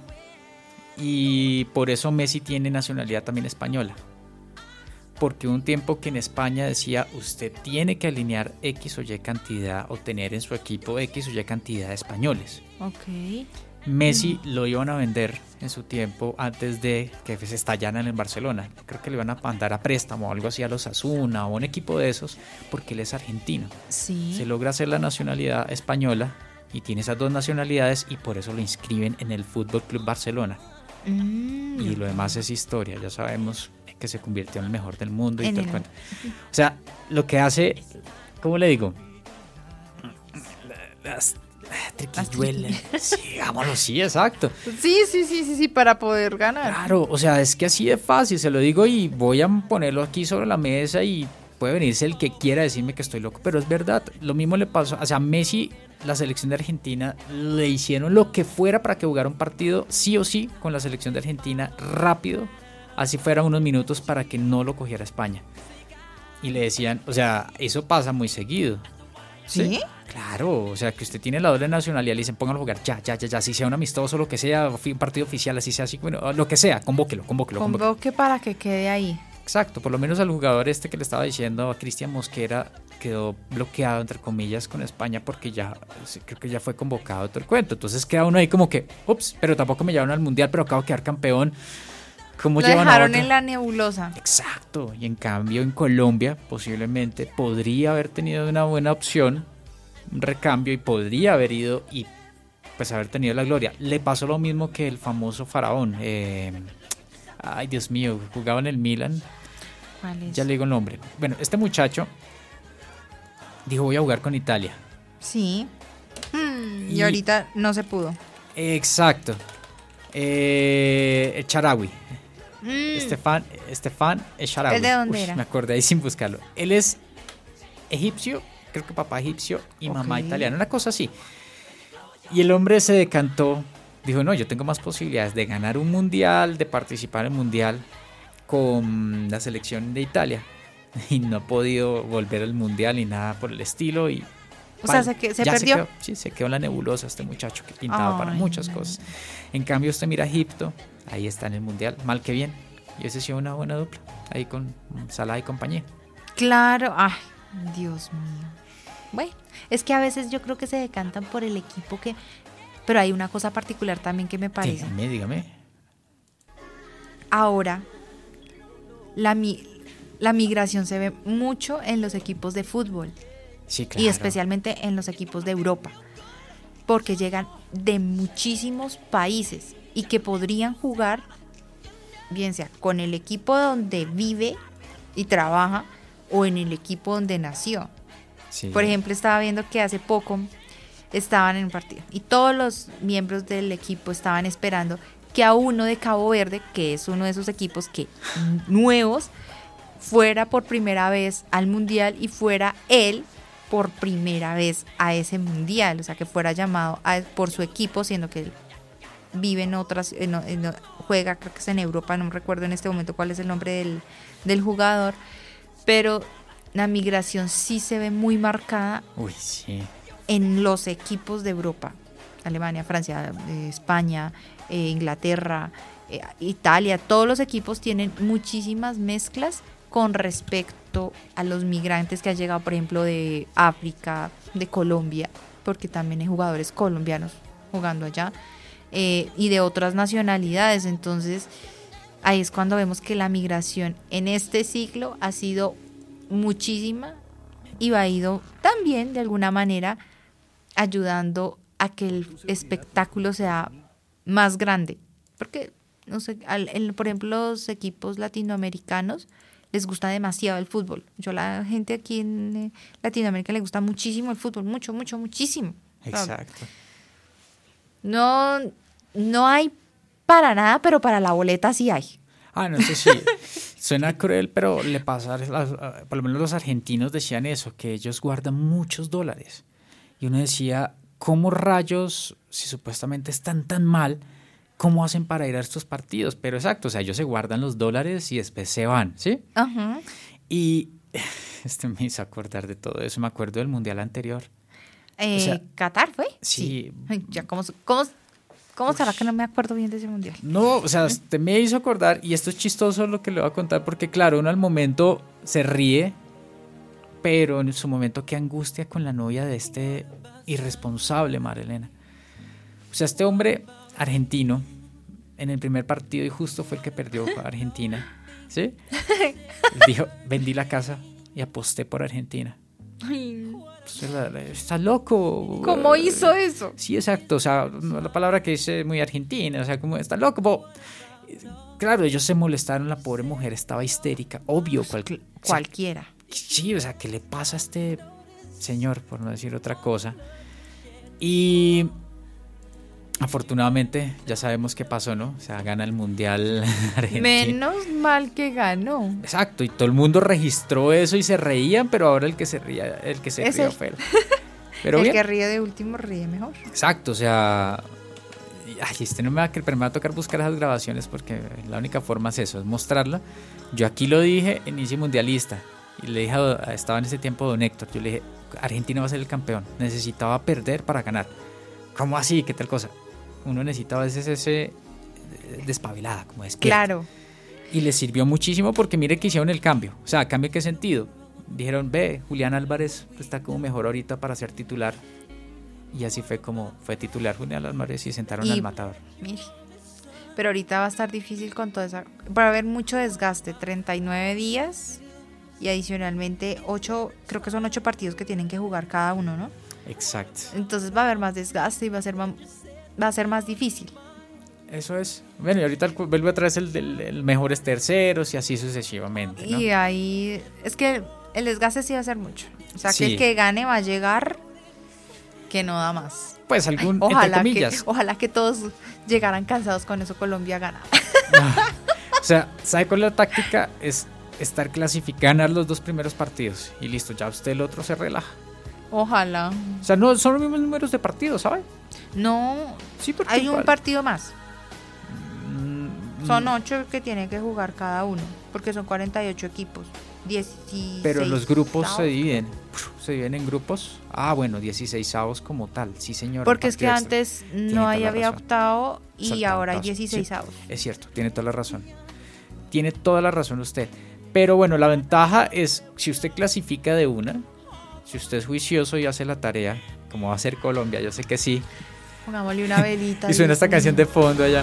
y por eso Messi tiene nacionalidad también española. Porque hubo un tiempo que en España decía usted tiene que alinear X o Y cantidad o tener en su equipo X o Y cantidad de españoles. Ok. Messi mm. lo iban a vender en su tiempo antes de que se estallaran en el Barcelona. Creo que le iban a mandar a préstamo o algo así a los Osasuna o un equipo de esos porque él es argentino. Sí. Se logra hacer la nacionalidad española y tiene esas dos nacionalidades y por eso lo inscriben en el Fútbol Club Barcelona. Mm. Y lo demás es historia. Ya sabemos que se convirtió en el mejor del mundo y todo el cuento. O sea, lo que hace, ¿cómo le digo? Las triquiñuelas. Sí, digámoslo, sí, exacto. Sí, sí, sí, sí, sí, para poder ganar. Claro, o sea, es que así de fácil, se lo digo y voy a ponerlo aquí sobre la mesa y puede venirse el que quiera decirme que estoy loco, pero es verdad. Lo mismo le pasó, o sea, a Messi, la selección de Argentina, le hicieron lo que fuera para que jugara un partido sí o sí con la selección de Argentina rápido, así fuera unos minutos para que no lo cogiera España. Y le decían, o sea, eso pasa muy seguido. ¿Sí? ¿Sí? Claro, o sea, que usted tiene la doble nacionalidad y le dicen, póngalo a jugar ya, ya, ya, ya, si sea un amistoso, lo que sea, un partido oficial, así sea, así, bueno, lo que sea, convóquelo, convóquelo, convóquelo. Convoque para que quede ahí. Exacto, por lo menos al jugador este que le estaba diciendo, a Cristian Mosquera, quedó bloqueado, entre comillas, con España porque ya, creo que ya fue convocado todo el cuento. Entonces queda uno ahí como que, ups, pero tampoco me llevaron al Mundial, pero acabo de quedar campeón. ¿Cómo Lo llevan a dejaron otro? en la nebulosa. Exacto, y en cambio en Colombia posiblemente podría haber tenido una buena opción, un recambio, y podría haber ido y pues haber tenido la gloria. Le pasó lo mismo que el famoso faraón. Eh, ay, Dios mío, jugaba en el Milan. ¿Cuál es? Ya le digo el nombre. Bueno, este muchacho dijo, voy a jugar con Italia. Sí. Hmm, y, Y- ahorita no se pudo. Exacto. Eh, el Charawi. Mm, Estefan, Estefan Echarawi. ¿Él de dónde Ush, era? Me acordé ahí sin buscarlo. Él es egipcio, creo que papá egipcio y mamá Ok. italiana, una cosa así. Y el hombre se decantó, dijo, no, yo tengo más posibilidades de ganar un mundial, de participar en el mundial con la selección de Italia. Y no ha podido volver al mundial ni nada por el estilo. Y O sea, Pal- se que- se ya perdió. quedó, sí, se quedó en la nebulosa este muchacho que pintaba para Ay, muchas no. cosas. En cambio, usted mira a Egipto, ahí está en el mundial, mal que bien. Y ese ha sido una buena dupla, ahí con Salah y compañía. Claro. Ay, Dios mío. Bueno, es que a veces yo creo que se decantan por el equipo que... Pero hay una cosa particular también que me parece. Dígame, dígame. Ahora, la, mi- la migración se ve mucho en los equipos de fútbol. Sí, claro. Y especialmente en los equipos de Europa, porque llegan de muchísimos países y que podrían jugar, bien sea con el equipo donde vive y trabaja o en el equipo donde nació. Sí. Por ejemplo, estaba viendo que hace poco estaban en un partido y todos los miembros del equipo estaban esperando que a uno de Cabo Verde, que es uno de esos equipos que nuevos, fuera por primera vez al mundial y fuera él por primera vez a ese mundial, o sea, que fuera llamado a- por su equipo, siendo que él vive en otras, en- en- juega, creo que es en Europa, no me recuerdo en este momento cuál es el nombre del, del jugador, pero la migración sí se ve muy marcada Uy, sí. en los equipos de Europa, Alemania, Francia, eh, España, eh, Inglaterra, eh, Italia, todos los equipos tienen muchísimas mezclas con respecto a los migrantes que han llegado, por ejemplo, de África, de Colombia, porque también hay jugadores colombianos jugando allá, eh, y de otras nacionalidades. Entonces, ahí es cuando vemos que la migración en este ciclo ha sido muchísima y ha ido también, de alguna manera, ayudando a que el espectáculo sea más grande. Porque, no sé, al- el- por ejemplo, los equipos latinoamericanos les gusta demasiado el fútbol. Yo la gente aquí en eh, Latinoamérica le gusta muchísimo el fútbol, mucho, mucho, muchísimo. Exacto. No, no hay para nada, pero para la boleta sí hay. Ah, no sé si suena cruel, pero le pasa, a las- a- por lo menos los argentinos decían eso, que ellos guardan muchos dólares. Y uno decía, ¿cómo rayos, si supuestamente están tan mal, cómo hacen para ir a estos partidos? Pero exacto, o sea, ellos se guardan los dólares y después se van, ¿sí? Ajá. Y este me hizo acordar de todo eso, me acuerdo del mundial anterior. Eh, O sea, ¿Qatar fue? sí. Ay, ya, ¿cómo, cómo, cómo será que no me acuerdo bien de ese mundial? No, o sea, usted me hizo acordar, y esto es chistoso lo que le voy a contar, porque claro, uno al momento se ríe, pero en su momento qué angustia con la novia de este irresponsable Marilena. O sea, este hombre argentino, en el primer partido, y justo fue el que perdió a Argentina, ¿sí? Dijo, vendí la casa y aposté por Argentina. Pues, la- la- está loco. ¿Cómo hizo eso? Sí, exacto, o sea, la palabra que dice muy argentina, o sea, como está loco. bo- Claro, ellos se molestaron, la pobre mujer estaba histérica, obvio. cual- o sea, Cualquiera. sí, o sea, ¿qué le pasa a este señor, por no decir otra cosa? Y afortunadamente ya sabemos qué pasó, ¿no? O sea, gana el Mundial Argentina. Menos mal que ganó. Exacto, y todo el mundo registró eso y se reían, pero ahora el que se ría, el que se Es rió el- fue él. Pero el bien. que ríe de último ríe mejor. Exacto, o sea, ay, este no me va a, pero me va a tocar buscar esas grabaciones porque la única forma es eso, es mostrarla. Yo aquí lo dije en Easy Mundialista y le dije, a, estaba en ese tiempo don Héctor, yo le dije, Argentina va a ser el campeón, necesitaba perder para ganar. ¿Cómo así? ¿Qué tal cosa? Uno necesitaba a veces ese eh, despabilada, como despierta. Claro. Y les sirvió muchísimo porque mire que hicieron el cambio. O sea, ¿cambio en qué sentido? Dijeron, ve, Julián Álvarez está como mejor ahorita para ser titular. Y así fue como fue titular Julián Álvarez y sentaron Y- al matador. Mire. Pero ahorita va a estar difícil con toda esa... Va a haber mucho desgaste, treinta y nueve días y adicionalmente ocho, creo que son ocho partidos que tienen que jugar cada uno, ¿no? Exacto. Entonces va a haber más desgaste y va a ser más, va a ser más difícil. Eso es. Bueno, y ahorita vuelve otra vez el, el, el mejores terceros y así sucesivamente, ¿no? Y ahí es que el desgaste sí va a ser mucho. O sea, Sí. que el que gane va a llegar que no da más. Pues algún, entre Ojalá que, comillas. ojalá que todos llegaran cansados con eso, Colombia gana. O sea, ¿sabe cuál es la táctica? Es estar clasificando, ganar los dos primeros partidos y listo, ya usted el otro se relaja. Ojalá. O sea, no son los mismos números de partidos, ¿sabe? No, Sí, porque hay un igual. partido más. Mm, Son ocho que tienen que jugar cada uno, porque son cuarenta y ocho equipos. dieciséis Pero los grupos se avos. dividen. Se dividen en grupos. Ah, bueno, dieciséis avos como tal. Sí, señor. Porque es que partido extra. antes Tiene no toda hay, la había razón. octavo y Saltaba ahora hay octavos. dieciséis Sí, avos. es cierto, tiene toda la razón. Tiene toda la razón usted. Pero bueno, la ventaja es si usted clasifica de una, si usted es juicioso y hace la tarea, como va a hacer Colombia, yo sé que sí. Pongámosle una velita. Y suena esta canción de fondo allá.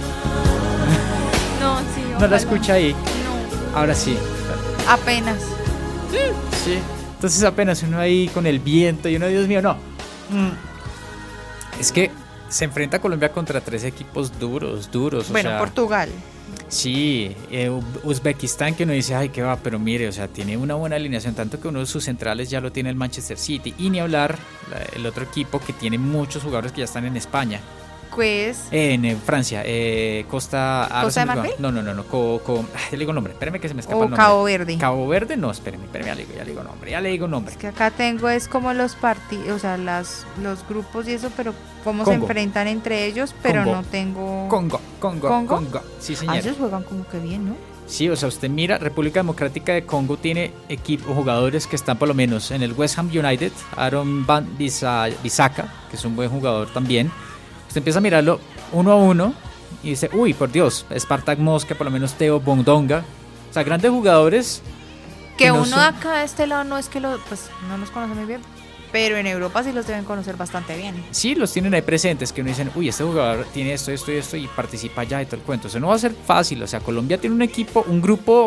No, sí, No la ojalá. escucha ahí. No, Ahora sí. apenas. Sí. Entonces apenas uno ahí con el viento y uno, Dios mío, no. Mm. Es que se enfrenta Colombia contra tres equipos duros, duros. Bueno, o sea, Portugal. Sí, eh, U- Uzbekistán, que uno dice, ay, qué va, pero mire, o sea, tiene una buena alineación, tanto que uno de sus centrales ya lo tiene el Manchester City. Y ni hablar la- el otro equipo que tiene muchos jugadores que ya están en España. Pues, Eh, en eh, Francia, eh, Costa... ahora ¿Costa se me de olvidó. Marfil? No, no, no, no, co, co- ah, ya le digo nombre, espérame que se me escapa o el nombre. Cabo Verde. Cabo Verde, no, espérame, espérame, ya le digo, ya le digo nombre, ya le digo nombre. Es que acá tengo es como los partidos, o sea, las, los grupos y eso, pero cómo se Congo. enfrentan entre ellos, pero Congo. no tengo... Congo, Congo, ¿Congo? Congo. Sí, Ah, señor. ellos juegan como que bien, ¿no? Sí, o sea, usted mira, República Democrática de Congo tiene equipo, jugadores que están por lo menos en el West Ham United, Aaron Van Bisa- Bissaka, que es un buen jugador también. Usted empieza a mirarlo uno a uno y dice, uy, por Dios, Spartak Mosca, por lo menos Teo Bondonga. O sea, grandes jugadores. Que no uno son- de acá de este lado no es que lo, pues no los conoce muy bien, pero en Europa sí los deben conocer bastante bien. Sí, los tienen ahí presentes, que uno dicen, uy, este jugador tiene esto, esto y esto y participa allá y todo el cuento. Eso no va a ser fácil, o sea, Colombia tiene un equipo, un grupo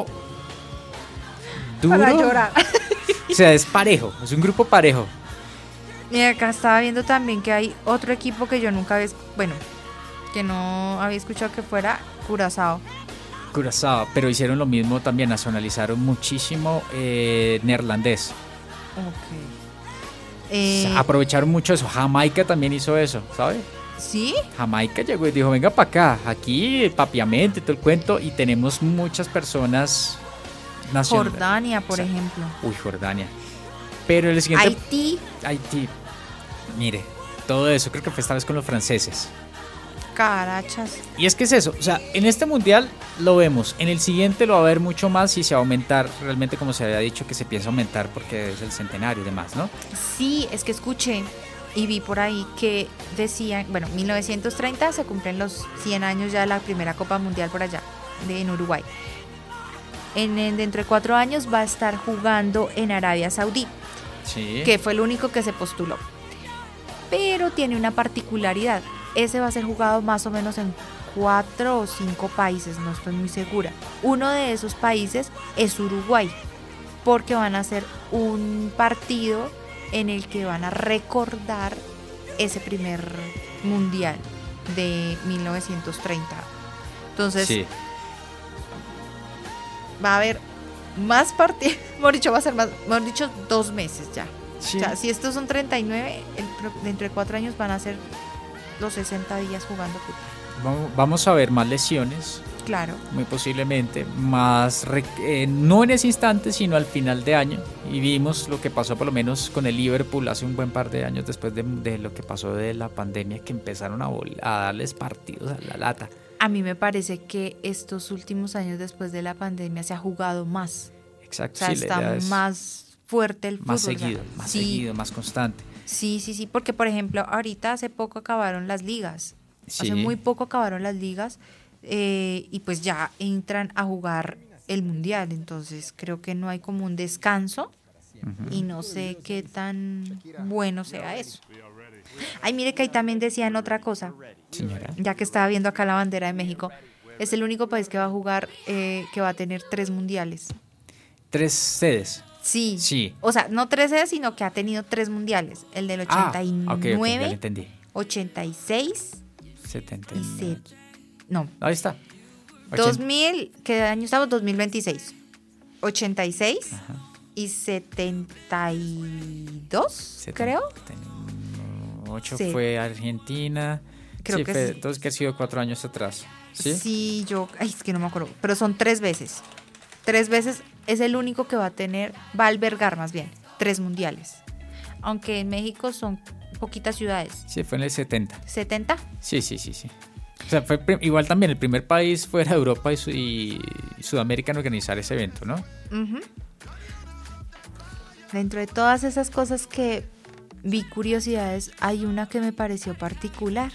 duro. Para llorar. O sea, es parejo, es un grupo parejo. Y acá estaba viendo también que hay otro equipo que yo nunca había, bueno, que no había escuchado que fuera Curazao. Curazao, pero hicieron lo mismo también, nacionalizaron muchísimo eh, neerlandés. Ok. O Eh, sea, aprovecharon mucho eso. Jamaica también hizo eso, ¿sabes? ¿Sí? Jamaica llegó y dijo, venga para acá, aquí papiamente, todo el cuento, y tenemos muchas personas nacionales. Jordania, por O sea, ejemplo. Uy, Jordania. Pero el siguiente... Haití, Haití. Mire, todo eso creo que fue esta vez con los franceses. Carachas. Y es que es eso, o sea, en este mundial lo vemos, en el siguiente lo va a haber mucho más y se va a aumentar, realmente como se había dicho que se piensa aumentar porque es el centenario y demás, ¿no? Sí, es que escuché y vi por ahí que decían, bueno, mil novecientos treinta se cumplen los cien años ya de la primera Copa Mundial por allá, de, en Uruguay. En, en- dentro de cuatro años va a estar jugando en Arabia Saudí, Sí. que fue el único que se postuló. Pero tiene una particularidad. Ese va a ser jugado más o menos en cuatro o cinco países, no estoy muy segura. Uno de esos países es Uruguay, porque van a hacer un partido en el que van a recordar ese primer mundial de mil novecientos treinta. Entonces Sí. va a haber más partidos, mejor dicho, va a ser más, mejor dicho, dos meses ya. Sí. O sea, si estos son treinta y nueve, el pro- dentro de cuatro años van a ser los sesenta días jugando fútbol. Vamos- Vamos a ver más lesiones, Claro. muy posiblemente, más re- eh, no en ese instante, sino al final de año. Y vimos lo que pasó por lo menos con el Liverpool hace un buen par de años después de, de lo que pasó de la pandemia, que empezaron a, vol- a darles partidos a la lata. A mí me parece que estos últimos años después de la pandemia se ha jugado más. Exacto, O sea, sí, la idea está es más fuerte el fútbol. más o sea, seguido, más sí, seguido, más constante. Sí, sí, sí, porque por ejemplo, ahorita hace poco acabaron las ligas. Sí. Hace muy poco acabaron las ligas eh, y pues ya entran a jugar el mundial. Entonces creo que no hay como un descanso y no sé qué tan bueno sea eso. Ay, mire que ahí también decían otra cosa, Señora. ya que estaba viendo acá la bandera de México. Es el único país que va a jugar, eh, que va a tener tres mundiales. Tres sedes. Sí. Sí. O sea, no tres sedes, sino que ha tenido tres mundiales. El del Ah, ochenta y nueve, ok, ok, ya le entendí. ochenta y seis setenta y se... No, Ahí está. dos mil, ¿qué año estamos? dos mil veintiséis. ochenta y seis Ajá. y setenta y dos, creo. ocho Sí. fue Argentina. Creo sí, que fue, sí. entonces que ha sido cuatro años atrás. ¿Sí? Sí, yo, ay, es que no me acuerdo, pero son tres veces. Tres veces es el único que va a tener, va a albergar más bien, tres mundiales. Aunque en México son poquitas ciudades. Sí, fue en el setenta. ¿setenta? Sí, sí, sí, sí. O sea, fue prim- igual también el primer país fuera de Europa y, Su- y Sudamérica en organizar ese evento, ¿no? Ujú. Dentro de todas esas cosas que vi curiosidades, hay una que me pareció particular.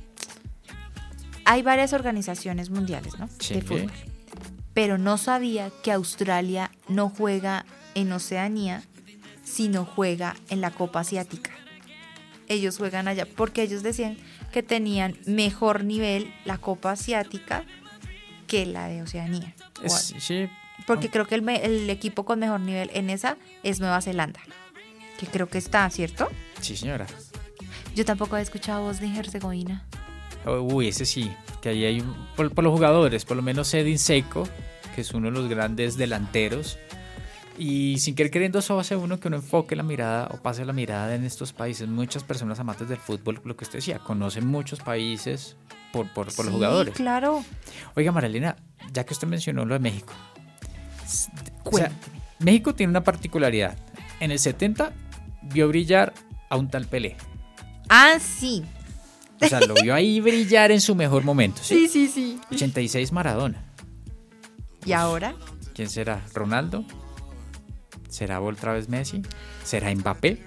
Hay varias organizaciones mundiales, ¿no? Sí. De fútbol. Pero no sabía que Australia no juega en Oceanía, sino juega en la Copa Asiática. Ellos juegan allá porque ellos decían que tenían mejor nivel la Copa Asiática que la de Oceanía. Es- sí, Porque creo que el, me- el equipo con mejor nivel en esa es Nueva Zelanda. Que creo que está, ¿cierto? sí, señora. Yo tampoco he escuchado Bosnia y Herzegovina. Uy, ese sí, que ahí hay, un- por, por los jugadores, por lo menos Edin Dzeko, que es uno de los grandes delanteros. Y sin querer queriendo eso hace uno que uno enfoque la mirada o pase la mirada en estos países. Muchas personas amantes del fútbol, lo que usted decía, conocen muchos países por, por, por los Sí, jugadores. claro. Oiga, Marilena, ya que usted mencionó lo de México. s- O sea, Cuénteme. México tiene una particularidad. En el setenta vio brillar a un tal Pelé. Ah, sí. O sea, lo vio ahí brillar en su mejor momento. ¿sí? Sí, sí, sí. ochenta y seis Maradona. ¿Y ahora? ¿Quién será? ¿Ronaldo? ¿Será otra vez Messi? ¿Será Mbappé?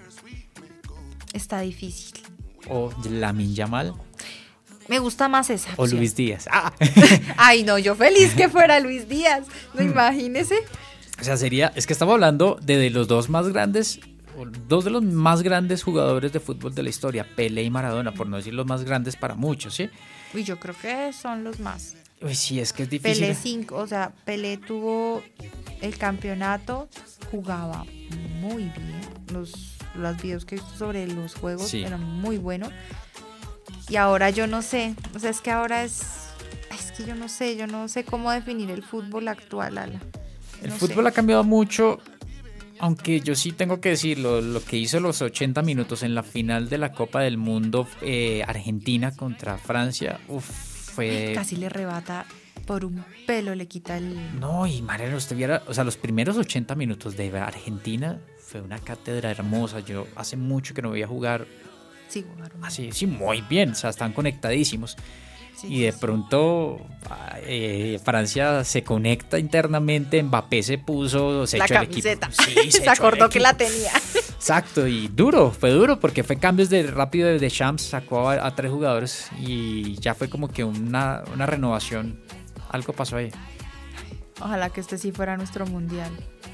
Está difícil. ¿O Lamine Yamal? Me gusta más esa ¿O opción. Luis Díaz? ¡Ah! Ay, no, yo feliz que fuera Luis Díaz. No, imagínese. O sea, sería... Es que estamos hablando de, de los dos más grandes... o Dos de los más grandes jugadores de fútbol de la historia. Pelé y Maradona, por no decir los más grandes para muchos, ¿sí? Uy, yo creo que son los más. Uy, sí, es que es difícil. Pelé cinco, o sea, Pelé tuvo el campeonato, jugaba muy bien. Los, los videos que he visto sobre los juegos Sí. eran muy buenos. Y ahora yo no sé, o sea, es que ahora es, ay, es que yo no sé, yo no sé cómo definir el fútbol actual, Ala. El No fútbol sé. ha cambiado mucho, aunque yo sí tengo que decirlo, lo que hizo los ochenta minutos en la final de la Copa del Mundo eh, Argentina contra Francia, uf, fue... Casi le rebata por un pelo, le quita el... No, y Mariano, usted viera, o sea, los primeros ochenta minutos de Argentina fue una cátedra hermosa. Yo hace mucho que no veía jugar Sí, jugaron. así, sí, muy bien, o sea, están conectadísimos. Sí, Y de sí, sí. pronto eh, Francia se conecta internamente, Mbappé se puso, se La echó el equipo. camiseta. Sí, se, echó el acordó que la equipo. tenía. Exacto, y duro, fue duro porque fue cambios de rápido de Deschamps, sacó a, a tres jugadores y ya fue como que una, una renovación. Algo pasó ahí. Ojalá que este sí fuera nuestro mundial.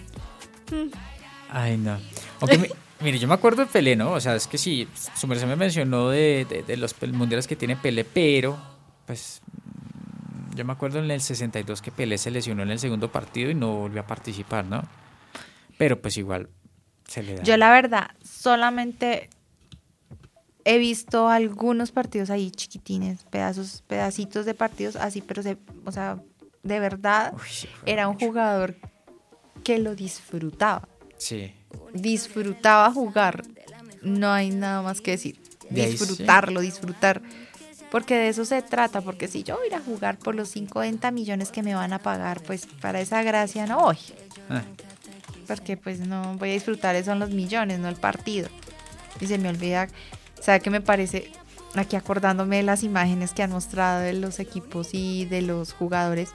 Ay, no. Aunque, mi- mire, yo me acuerdo de Pelé, ¿no? O sea, es que sí, su merced me mencionó de, de- de los pel- mundiales que tiene Pelé, pero, pues, mm, yo me acuerdo en el sesenta y dos que Pelé se lesionó en el segundo partido y no volvió a participar, ¿no? Pero, pues, igual se le da. Yo la verdad solamente he visto algunos partidos ahí chiquitines, pedazos, pedacitos de partidos así, pero se, o sea, de verdad Uy, sí, fue era un mucho. jugador que lo disfrutaba, Sí. disfrutaba jugar. No hay nada más que decir. De ahí sí. Disfrutarlo, disfrutar. Porque de eso se trata, porque si yo voy a ir a jugar por los cincuenta millones que me van a pagar, pues para esa gracia no voy. Ah, Porque pues no voy a disfrutar, son los millones, no el partido. Y se me olvida, ¿sabe qué me parece? Aquí acordándome de las imágenes que han mostrado de los equipos y de los jugadores,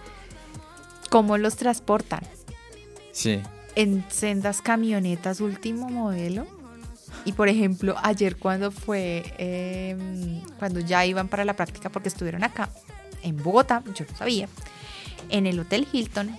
cómo los transportan sí. en sendas camionetas último modelo. Y por ejemplo, ayer cuando fue, eh, cuando ya iban para la práctica, porque estuvieron acá, en Bogotá, yo no sabía, en el Hotel Hilton,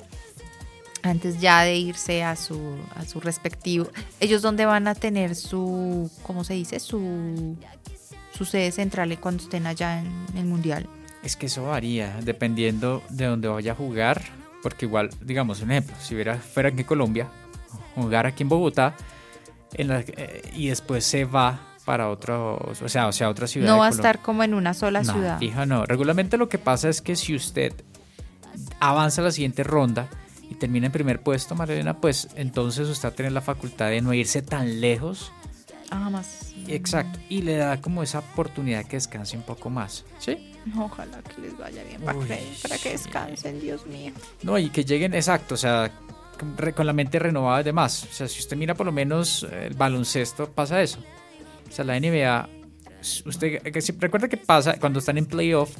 antes ya de irse a su, a su respectivo, ellos donde van a tener su, ¿cómo se dice? Su, su sede central cuando estén allá en el Mundial. Es que eso varía dependiendo de dónde vaya a jugar, porque igual, digamos, un ejemplo, si hubiera, fuera aquí en Colombia, jugar aquí en Bogotá, en la, eh, y después se va para otro, o sea, o sea, otra ciudad. No de va a Colombia. estar como en una sola No, ciudad. fija, no. Regularmente lo que pasa es que si usted avanza a la siguiente ronda y termina en primer puesto, Marilena, pues entonces usted va a tener la facultad de no irse tan lejos. Ah, más. Exacto. Y le da como esa oportunidad que descanse un poco más. ¿Sí? Ojalá que les vaya bien para, Uy, que, para que sí. descansen, Dios mío. No, y que lleguen, exacto, o sea, con re- con la mente renovada y demás. O sea, si usted mira por lo menos eh, el baloncesto, pasa eso. O sea, la N B A, usted que si- recuerda que pasa cuando están en playoff,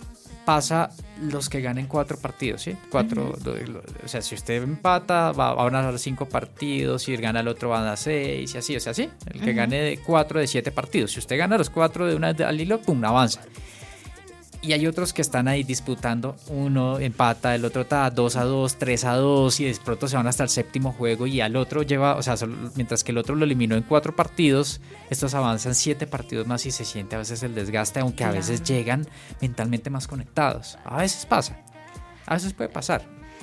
pasa los que ganen cuatro partidos, ¿sí? Cuatro, do- lo- o sea, si usted empata, va, va a ganar cinco partidos, si él gana el otro van a seis, y así, o sea, sí. El que Ujú. gane de cuatro de siete partidos. Si usted gana los cuatro de una al hilo, pum, avanza. Y hay otros que están ahí disputando, uno empata, el otro está dos a dos, tres a dos, y de pronto se van hasta el séptimo juego y al otro lleva, o sea, solo- mientras que el otro lo eliminó en cuatro partidos, estos avanzan siete partidos más y se siente a veces el desgaste, aunque a veces Claro. llegan mentalmente más conectados. A veces pasa, a veces puede pasar.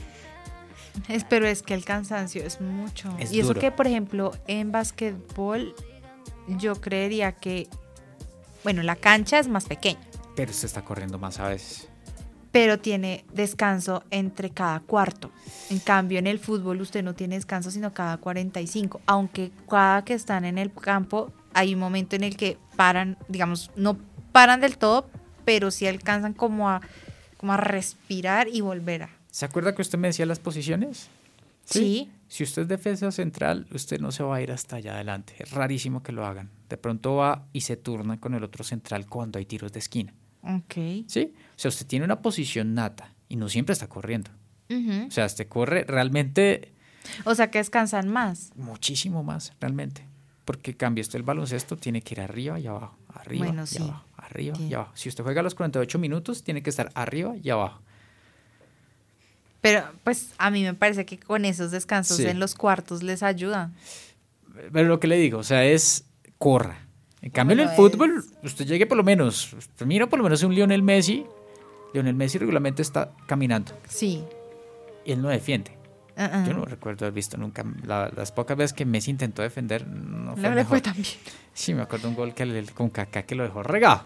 Es, pero es que el cansancio es mucho. Es y eso duro. que, por ejemplo, en básquetbol, yo creería que, bueno, la cancha es más pequeña, Pero usted está corriendo más a veces. pero tiene descanso entre cada cuarto. En cambio, en el fútbol usted no tiene descanso sino cada cuarenta y cinco. Aunque cada que están en el campo hay un momento en el que paran, digamos, no paran del todo, pero sí alcanzan como a, como a respirar y volver a... ¿Se acuerda que usted me decía las posiciones? Sí. Si usted es defensa central, usted no se va a ir hasta allá adelante. Es rarísimo que lo hagan. De pronto va y se turna con el otro central cuando hay tiros de esquina. Ok. ¿Sí? O sea, usted tiene una posición nata y no siempre está corriendo. Ujú. O sea, usted corre realmente O sea que descansan más. muchísimo más, realmente. Porque cambia usted el baloncesto, tiene que ir arriba y abajo, arriba Bueno, y sí. abajo, arriba y Sí. abajo. Si usted juega los cuarenta y ocho minutos, tiene que estar arriba y abajo. Pero pues a mí me parece que con esos descansos Sí. en los cuartos les ayuda. Pero lo que le digo, o sea, es corra. En cambio, Bueno, en el fútbol, usted llegue por lo menos, usted mira por lo menos un Lionel Messi. Lionel Messi regularmente está caminando Sí. y él no defiende. Uh-uh. Yo no recuerdo haber visto nunca, la- las pocas veces que Messi intentó defender, no fue No el le mejor. fue tan bien. Sí, me acuerdo un gol que le, con Kaká que lo dejó regado.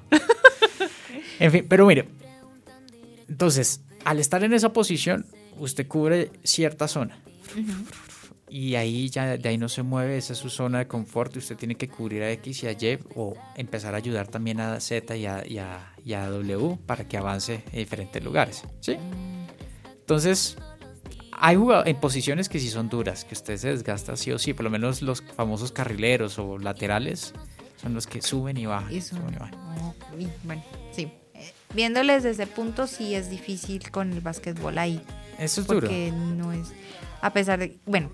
En fin, pero mire, entonces, al estar en esa posición, usted cubre cierta zona. Y ahí ya de ahí no se mueve, esa es su zona de confort y usted tiene que cubrir a X y a Y o empezar a ayudar también a Z y a, y a- y a W para que avance en diferentes lugares. ¿Sí? Entonces, hay jugado- en posiciones que sí son duras, que usted se desgasta sí o sí, por lo menos los famosos carrileros o laterales son los que suben y bajan. Eso. suben y bajan. Oh, y bueno, sí. Eh, Viéndoles desde ese punto, sí es difícil con el básquetbol ahí. Eso es duro. Porque no es. A pesar de. Bueno.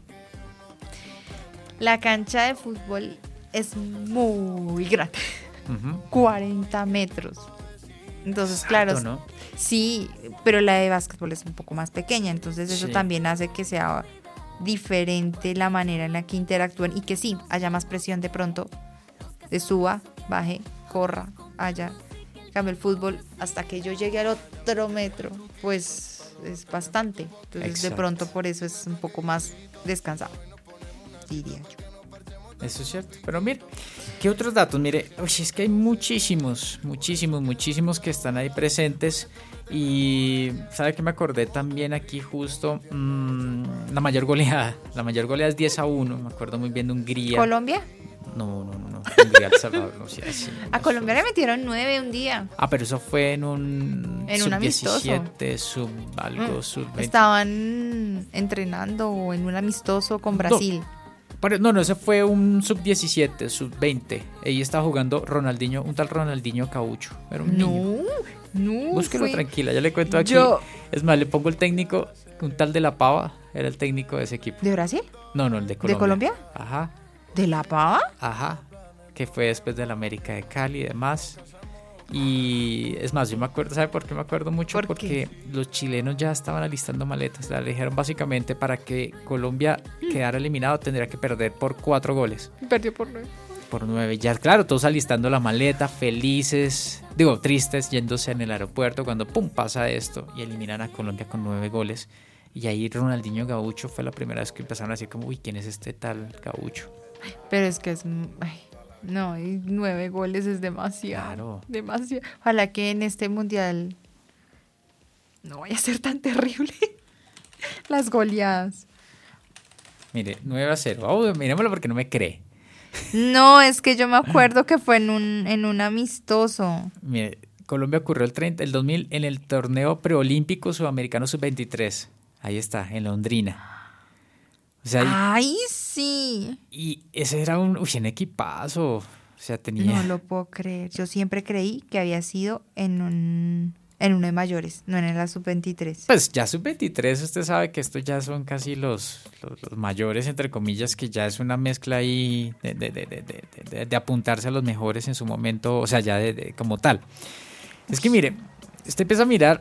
La cancha de fútbol es muy grande. Ujú. cuarenta metros. Entonces, Es claro. alto, ¿no? Sí, pero la de básquetbol es un poco más pequeña. Entonces, eso Sí. también hace que sea diferente la manera en la que interactúan y que sí, haya más presión de pronto. De suba, baje, corra, haya. En cambio, el fútbol, hasta que yo llegue al otro metro, pues es bastante. Entonces, de Exacto. pronto, por eso es un poco más descansado, diría yo. Eso es cierto. Pero mire, ¿qué otros datos? Mire, uy, es que hay muchísimos, muchísimos, muchísimos que están ahí presentes. Y ¿sabe qué me acordé también aquí justo? Mm, la mayor goleada. La mayor goleada es diez a uno. Me acuerdo muy bien de Hungría. ¿Colombia? No, no, no, no. Mundial Salvador, no sé, así, A no Colombia sé. le metieron nueve un día. Ah, pero eso fue en un En un sub amistoso. diecisiete, sub algo, Mm, sub veinte. Estaban entrenando en un amistoso con Brasil. Pero, no, no, ese fue un sub diecisiete, sub veinte. Ahí estaba jugando Ronaldinho, un tal Ronaldinho Caucho. Era un niño. No, no. Búsquelo fue- tranquila, ya le cuento aquí. Yo- Es más, le pongo el técnico, un tal de La Pava, era el técnico de ese equipo. ¿De Brasil? No, no, el de Colombia. Colombia? Ajá, ¿De La Pava? ajá. Que fue después del América de Cali y demás. Y es más, yo me acuerdo, ¿sabe por qué me acuerdo mucho? ¿Por Porque los chilenos ya estaban alistando maletas. Le dijeron básicamente para que Colombia quedara eliminado tendría que perder por cuatro goles. Perdió por nueve. Por nueve. Ya, claro, todos alistando la maleta, felices, digo, tristes, yéndose en el aeropuerto cuando pum, pasa esto y eliminan a Colombia con nueve goles. Y ahí Ronaldinho Gaucho fue la primera vez que empezaron a decir como, uy, ¿quién es este tal Gaucho? Pero es que es... ay, no, y nueve goles es demasiado. Claro. Demasiado. Ojalá que en este mundial no vaya a ser tan terrible. Las goleadas. Mire, nueve a cero. Oh, miremoslo porque no me cree. No, es que yo me acuerdo que fue en un, en un amistoso. Mire, Colombia ocurrió el, treinta, el dos mil en el torneo preolímpico sudamericano sub veintitrés. Ahí está, en Londrina. O sea, y- ¡Ay, sí! y, ese era un, uy, un equipazo. O sea, tenía... No lo puedo creer. Yo siempre creí que había sido en un en uno de mayores, no en la sub veintitrés. Pues ya sub veintitrés, usted sabe que estos ya son casi los, los, los mayores, entre comillas, que ya es una mezcla ahí de, de, de, de, de, de- de apuntarse a los mejores en su momento, o sea, ya de, de- como tal. Es que mire, usted empieza a mirar,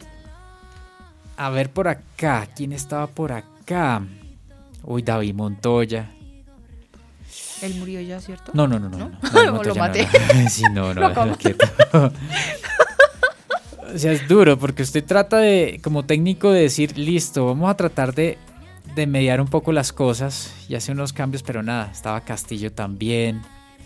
a ver por acá, ¿quién estaba por acá? Uy, David Montoya. Él murió ya, ¿cierto? No, no, no, no. ¿No? no, David ¿O lo Montoya no, maté? no. Sí, no, no, Lo déjalo como. quieto. O sea, es duro porque usted trata de, como técnico, de decir, listo, vamos a tratar de, de mediar un poco las cosas y hacer unos cambios, pero nada, estaba Castillo también.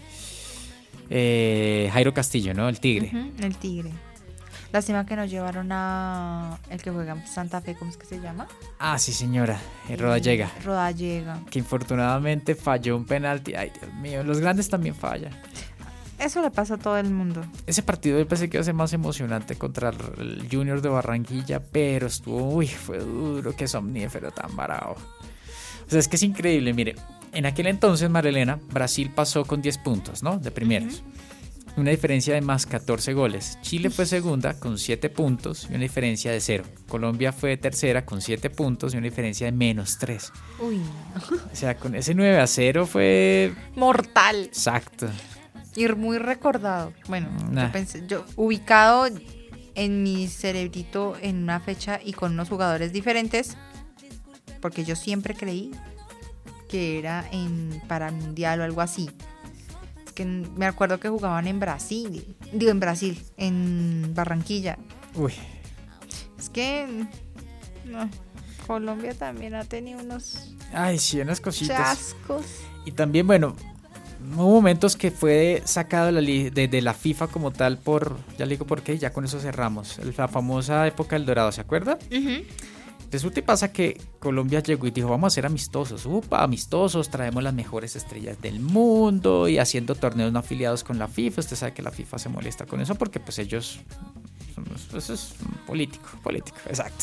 Eh, Jairo Castillo, ¿no? El Tigre. Ujú, el Tigre. Lástima que nos llevaron a el que juega en Santa Fe, ¿cómo es que se llama? Ah, sí, señora, eh, Rodallega, Rodallega. que infortunadamente falló un penalti. Ay, Dios mío, los grandes también fallan. Eso le pasa a todo el mundo. Ese partido yo pensé que iba a ser más emocionante contra el Junior de Barranquilla, pero estuvo, uy, fue duro, que somnífero tan varado. O sea, es que es increíble, mire, en aquel entonces, Marilena, Brasil pasó con diez puntos, ¿no? De primeros. Una diferencia de más catorce goles. Chile fue segunda con siete puntos y una diferencia de cero. Colombia fue tercera con siete puntos y una diferencia de menos tres. Uy, O sea, con ese nueve a cero fue mortal. exacto. Y muy recordado. Bueno, Nah. yo pensé, yo ubicado en mi cerebrito en una fecha y con unos jugadores diferentes, porque yo siempre creí que era en para el mundial o algo así. Es que me acuerdo que jugaban en Brasil, digo en Brasil, en Barranquilla. Uy, Es que no, Colombia también ha tenido unos ay, sí, unas cositas. chascos. Y también, bueno, hubo momentos que fue sacado de la, li- de, de la FIFA como tal por, ya le digo por qué, ya con eso cerramos. La famosa época del Dorado, ¿se acuerda? Resulta y pasa que Colombia llegó y dijo, vamos a hacer amistosos. Upa, amistosos, traemos las mejores estrellas del mundo y haciendo torneos no afiliados con la FIFA. Usted sabe que la FIFA se molesta con eso porque pues ellos, son- eso es político, político, exacto.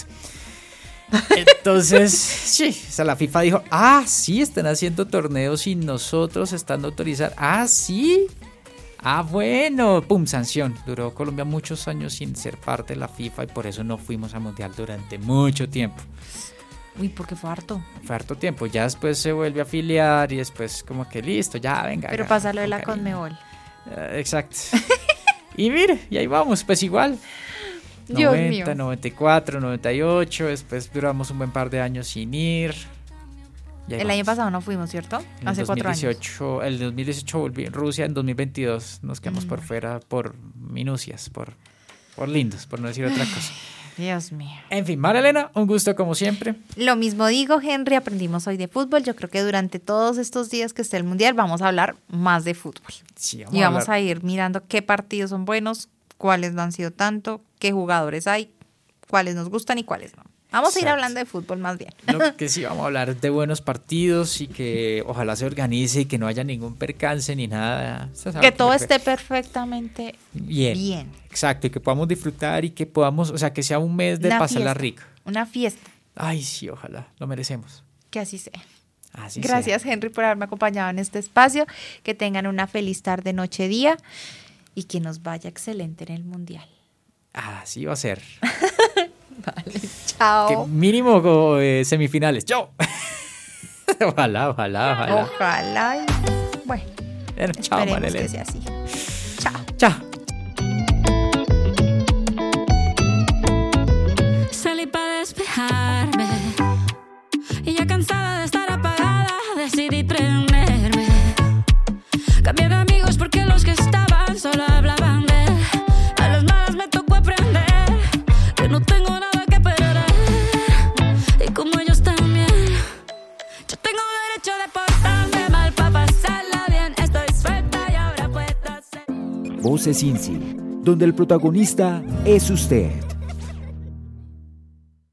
Entonces, sí, o sea, la FIFA dijo, ah, sí, están haciendo torneos sin nosotros estando autorizados. Ah, sí. Ah, bueno, pum, sanción. Duró Colombia muchos años sin ser parte de la FIFA y por eso no fuimos a Mundial durante mucho tiempo. Uy, porque fue harto. Fue harto tiempo. Ya después se vuelve a afiliar y después como que listo, ya venga. Pero haga, pásalo de la con cariño. Conmebol. Eh, exacto. Y mire, y ahí vamos, pues igual. Dios noventa, mío. noventa y cuatro, noventa y ocho, después duramos un buen par de años sin ir. Y ahí El año vamos. pasado no fuimos, ¿cierto? En Hace cuatro años. dos mil dieciocho, el dos mil dieciocho volví en Rusia, en dos mil veintidós nos quedamos Mm. por fuera por minucias, por, por lindos, por no decir otra cosa. Dios mío. En fin, María Elena, un gusto como siempre. Lo mismo digo, Henry, aprendimos hoy de fútbol. Yo creo que durante todos estos días que esté el Mundial vamos a hablar más de fútbol. Sí, Y vamos hablar- a ir mirando qué partidos son buenos, cuáles no han sido tanto, qué jugadores hay, cuáles nos gustan y cuáles no. Vamos a ir Exacto. hablando de fútbol más bien. Lo que sí, vamos a hablar de buenos partidos y que ojalá se organice y que no haya ningún percance ni nada. Usted sabe Que todo me- esté perfectamente bien. bien. Exacto, y que podamos disfrutar y que podamos, o sea, que sea un mes de Una pasarla fiesta, rico. Una fiesta, Ay, sí, ojalá, lo merecemos. que así sea. Así Gracias, sea. Henry, por haberme acompañado en este espacio. Que tengan una feliz tarde, noche, día y que nos vaya excelente en el Mundial. Así va a ser. Vale, chao. Que mínimo eh, semifinales. ¡Chao! Ojalá, ojalá, ojalá. Ojalá. y- Bueno, Bueno, chao, esperemos Marilén. que sea así. Chao. Chao. Salí para despejarme y ya cansada de estar apagada decidí prenderme. Cambié de amigos porque los que estaban solo hablaban de él. A las malas me tocó aprender que no tengo nada que perder y como ellos también. Yo tengo derecho de portarme mal para pasarla bien. Estoy suelta y ahora puedo hacer. Voces Insi, donde el protagonista es usted.